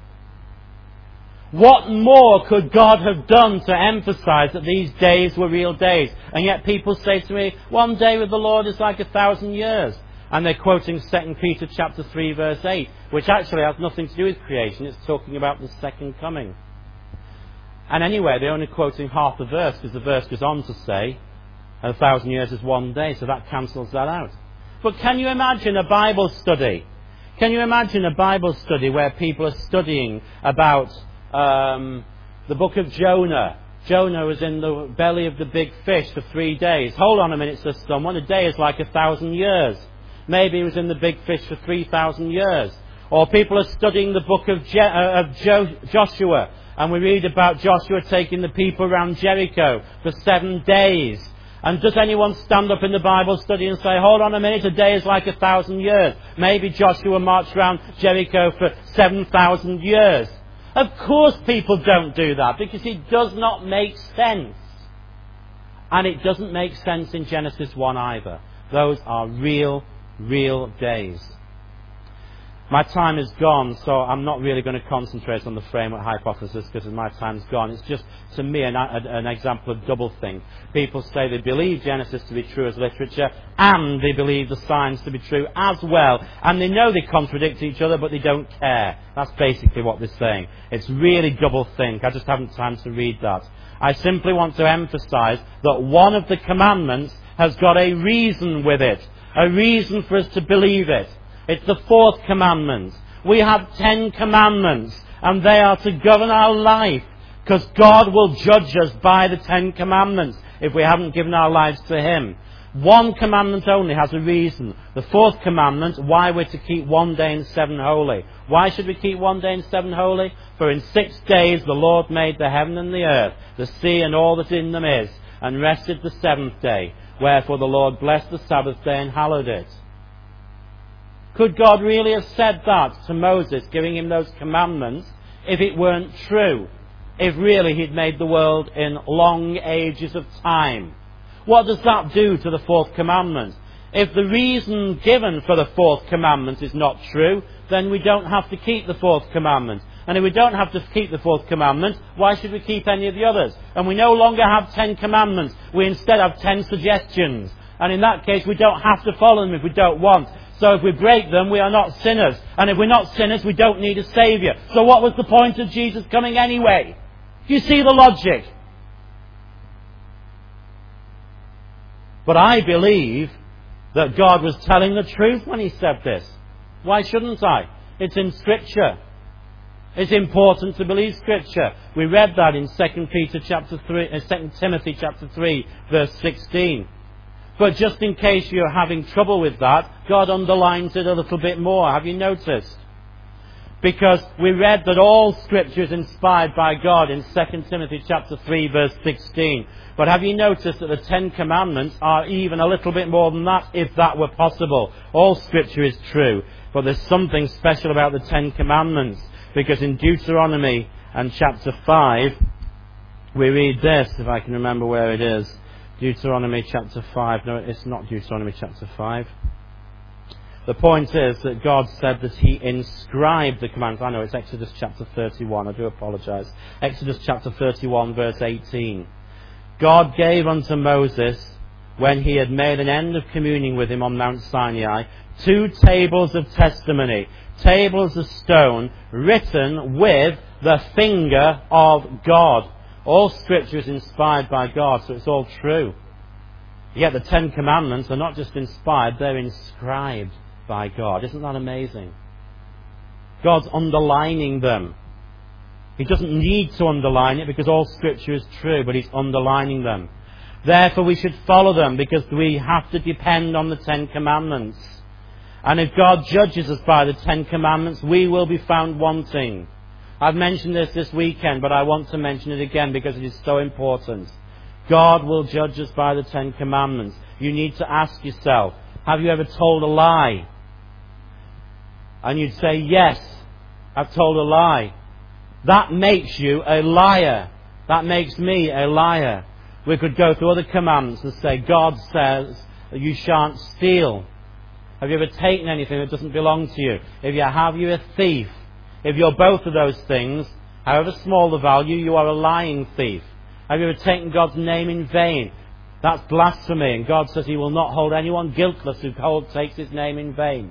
S3: What more could God have done to emphasize that these days were real days? And yet people say to me, one day with the Lord is like 1,000 years. And they're quoting 2 Peter chapter 3 verse 8, which actually has nothing to do with creation. It's talking about the second coming. And anyway, they're only quoting half the verse, because the verse goes on to say 1,000 years is one day, so that cancels that out. But can you imagine a Bible study? Can you imagine a Bible study where people are studying about the book of Jonah? Jonah was in the belly of the big fish for 3 days. Hold on a minute, says someone. A day is like 1,000 years. Maybe he was in the big fish for 3,000 years. Or people are studying the book of Joshua. And we read about Joshua taking the people around Jericho for 7 days. And does anyone stand up in the Bible study and say, hold on a minute, a day is like 1,000 years? Maybe Joshua marched around Jericho for 7,000 years. Of course people don't do that, because it does not make sense. And it doesn't make sense in Genesis 1 either. Those are real days. My time is gone, so I'm not really going to concentrate on the framework hypothesis, because my time's gone. It's just, to me, an example of doublethink. People say they believe Genesis to be true as literature, and they believe the signs to be true as well. And they know they contradict each other, but they don't care. That's basically what they're saying. It's really doublethink. I just haven't time to read that. I simply want to emphasize that one of the commandments has got a reason with it. A reason for us to believe it. It's the 4th commandment. We have 10 commandments, and they are to govern our life, because God will judge us by the 10 commandments if we haven't given our lives to Him. One commandment only has a reason. The 4th commandment, why we're to keep 1 day and 7 holy. Why should we keep 1 day and 7 holy? For in 6 days the Lord made the heaven and the earth, the sea and all that in them is, and rested the 7th day. Wherefore the Lord blessed the Sabbath day and hallowed it. Could God really have said that to Moses, giving him those commandments, if it weren't true? If really He'd made the world in long ages of time? What does that do to the 4th commandment? If the reason given for the 4th commandment is not true, then we don't have to keep the 4th commandment. And if we don't have to keep the 4th commandment, why should we keep any of the others? And we no longer have 10 commandments. We instead have 10 suggestions. And in that case, we don't have to follow them if we don't want. So if we break them, we are not sinners. And if we're not sinners, we don't need a Saviour. So what was the point of Jesus coming anyway? Do you see the logic? But I believe that God was telling the truth when He said this. Why shouldn't I? It's in Scripture. It's important to believe Scripture. We read that in 2 Timothy chapter 3, verse 16. But just in case you're having trouble with that, God underlines it a little bit more. Have you noticed? Because we read that all Scripture is inspired by God in 2 Timothy chapter 3, verse 16. But have you noticed that the Ten Commandments are even a little bit more than that, if that were possible? All Scripture is true, but there's something special about the Ten Commandments. Because in Deuteronomy and chapter 5, we read this, if I can remember where it is. Deuteronomy chapter 5. No, it's not Deuteronomy chapter 5. The point is that God said that He inscribed the commandments. I know, it's Exodus chapter 31. I do apologise. Exodus chapter 31, verse 18. God gave unto Moses, when he had made an end of communing with him on Mount Sinai, 2 tables of testimony, tables of stone, written with the finger of God. All Scripture is inspired by God, so it's all true. Yet the Ten Commandments are not just inspired, they're inscribed by God. Isn't that amazing? God's underlining them. He doesn't need to underline it because all Scripture is true, but He's underlining them. Therefore we should follow them because we have to depend on the Ten Commandments. And if God judges us by the Ten Commandments, we will be found wanting. I've mentioned this weekend, but I want to mention it again because it is so important. God will judge us by the Ten Commandments. You need to ask yourself, have you ever told a lie? And you'd say, yes, I've told a lie. That makes you a liar. That makes me a liar. We could go through other commandments and say, God says that you shan't steal. Have you ever taken anything that doesn't belong to you? If you have, you're a thief. If you're both of those things, however small the value, you are a lying thief. Have you ever taken God's name in vain? That's blasphemy, and God says He will not hold anyone guiltless who takes His name in vain.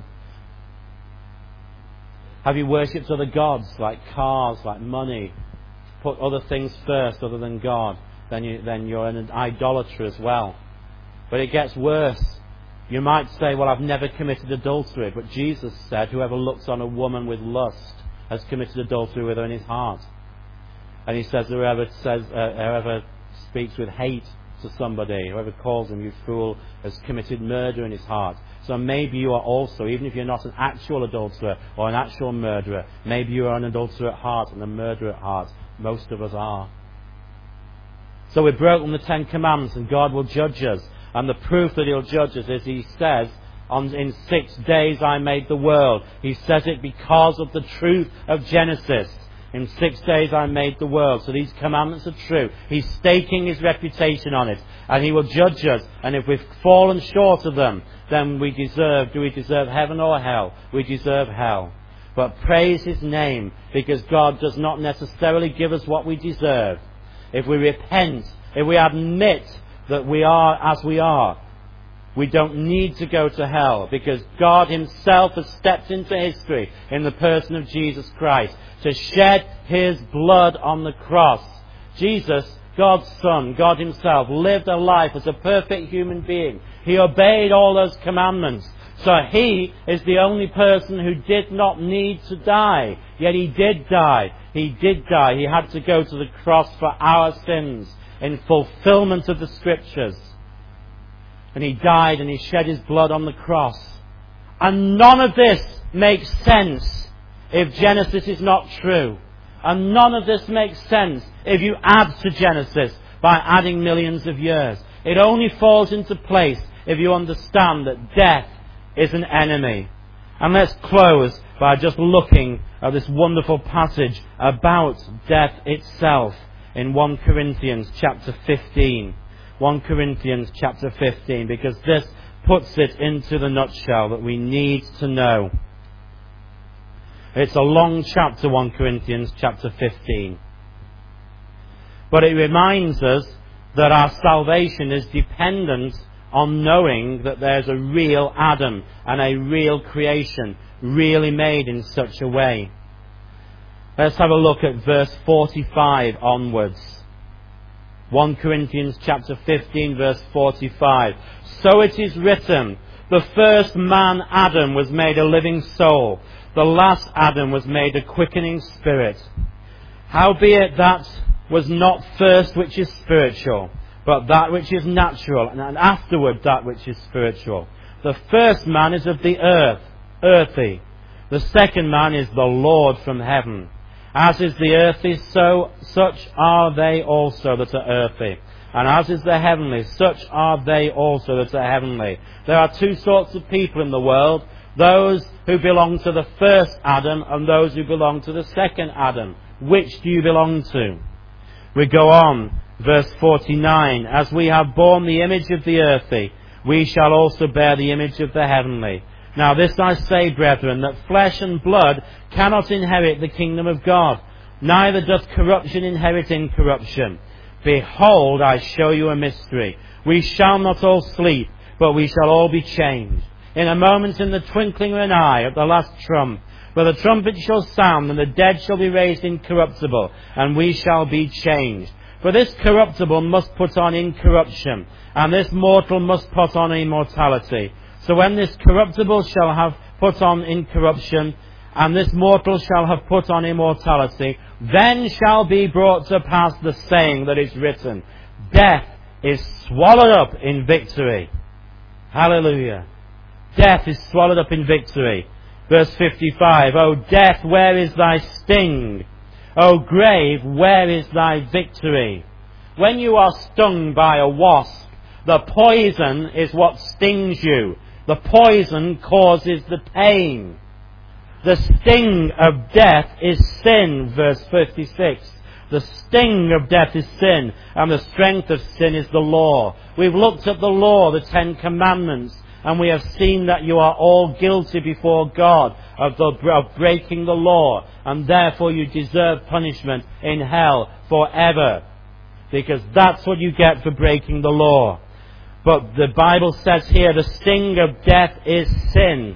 S3: Have you worshipped other gods, like cars, like money? Put other things first other than God, then you're an idolater as well. But it gets worse. You might say, well, I've never committed adultery, but Jesus said, whoever looks on a woman with lust has committed adultery with her in his heart. And He says, whoever speaks with hate to somebody, whoever calls him, you fool, has committed murder in his heart. So maybe you are also, even if you're not an actual adulterer or an actual murderer, maybe you are an adulterer at heart and a murderer at heart. Most of us are. So we've broken the Ten Commandments and God will judge us. And the proof that He'll judge us is He says, in 6 days I made the world. He says it because of the truth of Genesis. In 6 days I made the world. So these commandments are true. He's staking His reputation on it. And He will judge us. And if we've fallen short of them, then do we deserve heaven or hell? We deserve hell. But praise His name, because God does not necessarily give us what we deserve. If we repent, if we admit that we are as we are, we don't need to go to hell, because God Himself has stepped into history in the person of Jesus Christ to shed His blood on the cross. Jesus, God's Son, God Himself, lived a life as a perfect human being. He obeyed all those commandments. So He is the only person who did not need to die. Yet He did die. He did die. He had to go to the cross for our sins in fulfillment of the Scriptures. And He died and He shed His blood on the cross. And none of this makes sense if Genesis is not true. And none of this makes sense if you add to Genesis by adding millions of years. It only falls into place if you understand that death is an enemy. And let's close by just looking at this wonderful passage about death itself in 1 Corinthians chapter 15. 1 Corinthians chapter 15, because this puts it into the nutshell that we need to know. It's a long chapter, 1 Corinthians chapter 15. But it reminds us that our salvation is dependent on knowing that there's a real Adam and a real creation, really made in such a way. Let's have a look at verse 45 onwards. 1 Corinthians chapter 15, verse 45. So it is written, the first man, Adam, was made a living soul. The last Adam was made a quickening spirit. Howbeit that was not first which is spiritual, but that which is natural, and afterward that which is spiritual. The first man is of the earth, earthy. The second man is the Lord from heaven. As is the earthy, so such are they also that are earthy. And as is the heavenly, such are they also that are heavenly. There are two sorts of people in the world, those who belong to the first Adam and those who belong to the second Adam. Which do you belong to? We go on, verse 49. As we have borne the image of the earthy, we shall also bear the image of the heavenly. Now this I say, brethren, that flesh and blood cannot inherit the kingdom of God, neither doth corruption inherit incorruption. Behold, I show you a mystery. We shall not all sleep, but we shall all be changed. In a moment, in the twinkling of an eye, at the last trump. For the trumpet shall sound, and the dead shall be raised incorruptible, and we shall be changed. For this corruptible must put on incorruption, and this mortal must put on immortality. So when this corruptible shall have put on incorruption, and this mortal shall have put on immortality, then shall be brought to pass the saying that is written, Death is swallowed up in victory. Hallelujah. Death is swallowed up in victory. Verse 55, O death, where is thy sting? O grave, where is thy victory? When you are stung by a wasp, the poison is what stings you. The poison causes the pain. The sting of death is sin, verse 56. The sting of death is sin, and the strength of sin is the law. We've looked at the law, the Ten Commandments, and we have seen that you are all guilty before God of breaking the law, and therefore you deserve punishment in hell forever, because that's what you get for breaking the law. But the Bible says here, the sting of death is sin.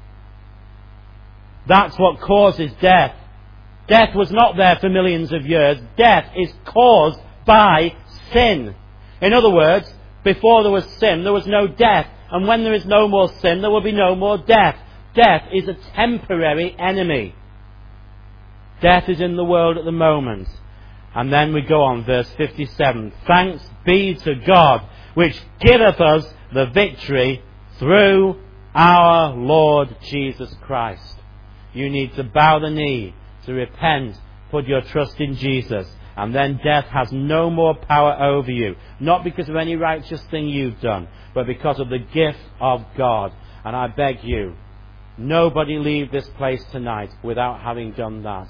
S3: That's what causes death. Death was not there for millions of years. Death is caused by sin. In other words, before there was sin, there was no death. And when there is no more sin, there will be no more death. Death is a temporary enemy. Death is in the world at the moment. And then we go on, verse 57. Thanks be to God, which giveth us the victory through our Lord Jesus Christ. You need to bow the knee, to repent, put your trust in Jesus, and then death has no more power over you. Not because of any righteous thing you've done, but because of the gift of God. And I beg you, nobody leave this place tonight without having done that.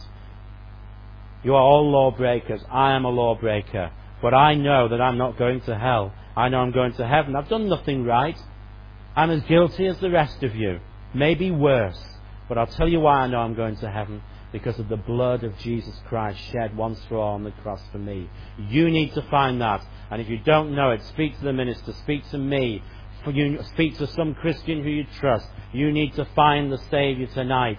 S3: You are all lawbreakers. I am a lawbreaker. But I know that I'm not going to hell. I know I'm going to heaven. I've done nothing right. I'm as guilty as the rest of you. Maybe worse. But I'll tell you why I know I'm going to heaven. Because of the blood of Jesus Christ shed once for all on the cross for me. You need to find that. And if you don't know it, speak to the minister, speak to me, speak to some Christian who you trust. You need to find the Saviour tonight.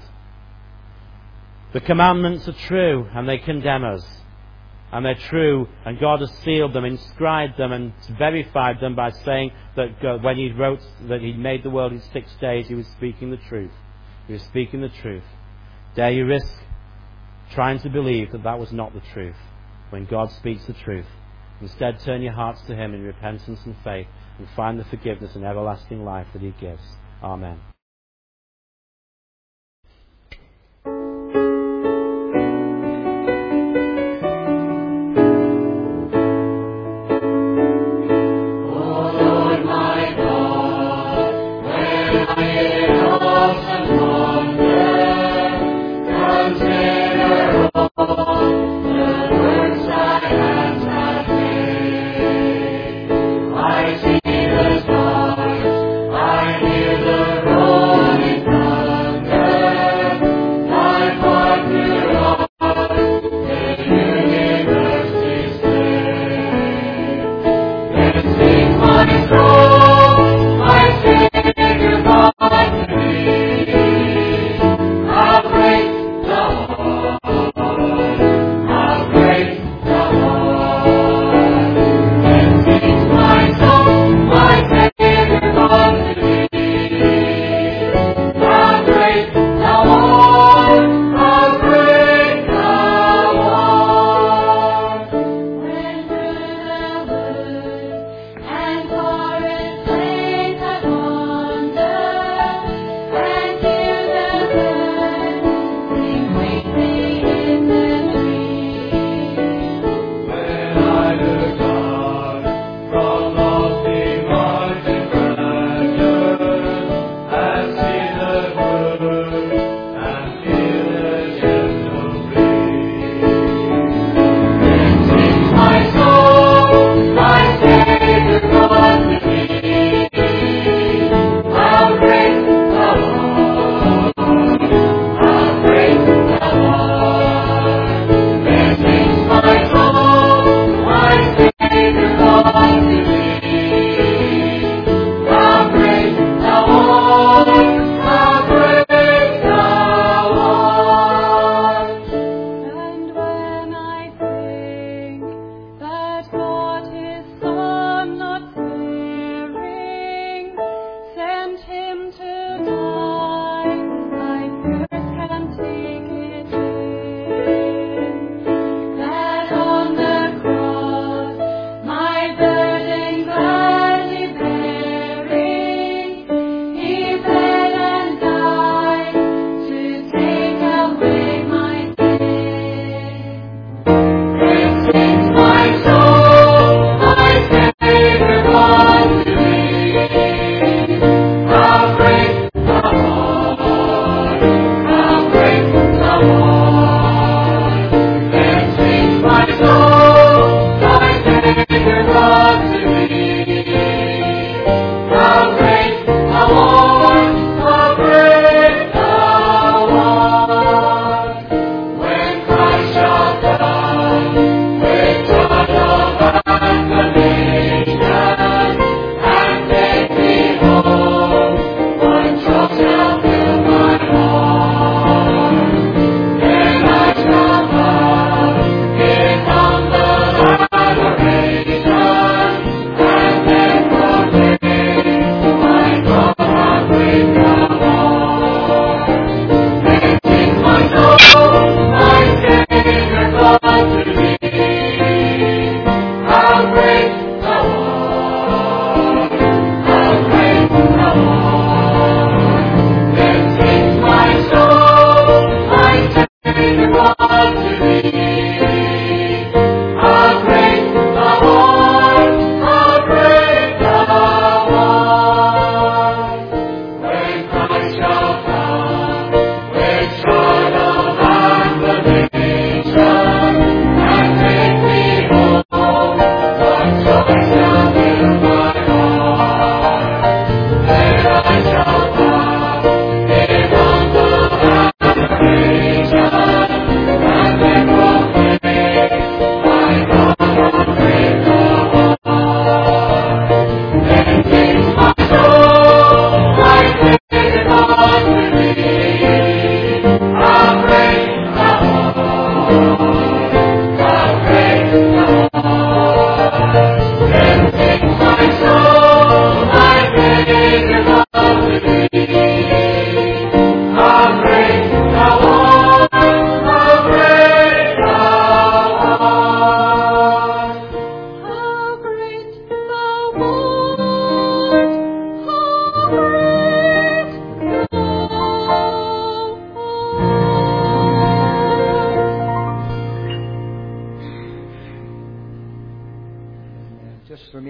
S3: The commandments are true, and they condemn us. And they're true, and God has sealed them, inscribed them, and verified them by saying that God, when He wrote that He made the world in 6 days, He was speaking the truth. He was speaking the truth. Dare you risk trying to believe that that was not the truth when God speaks the truth? Instead, turn your hearts to Him in repentance and faith and find the forgiveness and everlasting life that He gives. Amen.
S4: I see the stars, I hear the roar.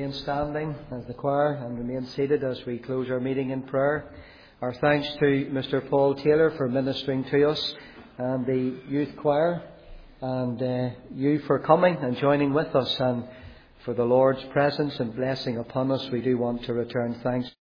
S1: remain standing as the choir and remain seated as we close our meeting in prayer. Our thanks to Mr. Paul Taylor for ministering to us and the youth choir, and you for coming and joining with us, and for the Lord's presence and blessing upon us. We do want to return thanks.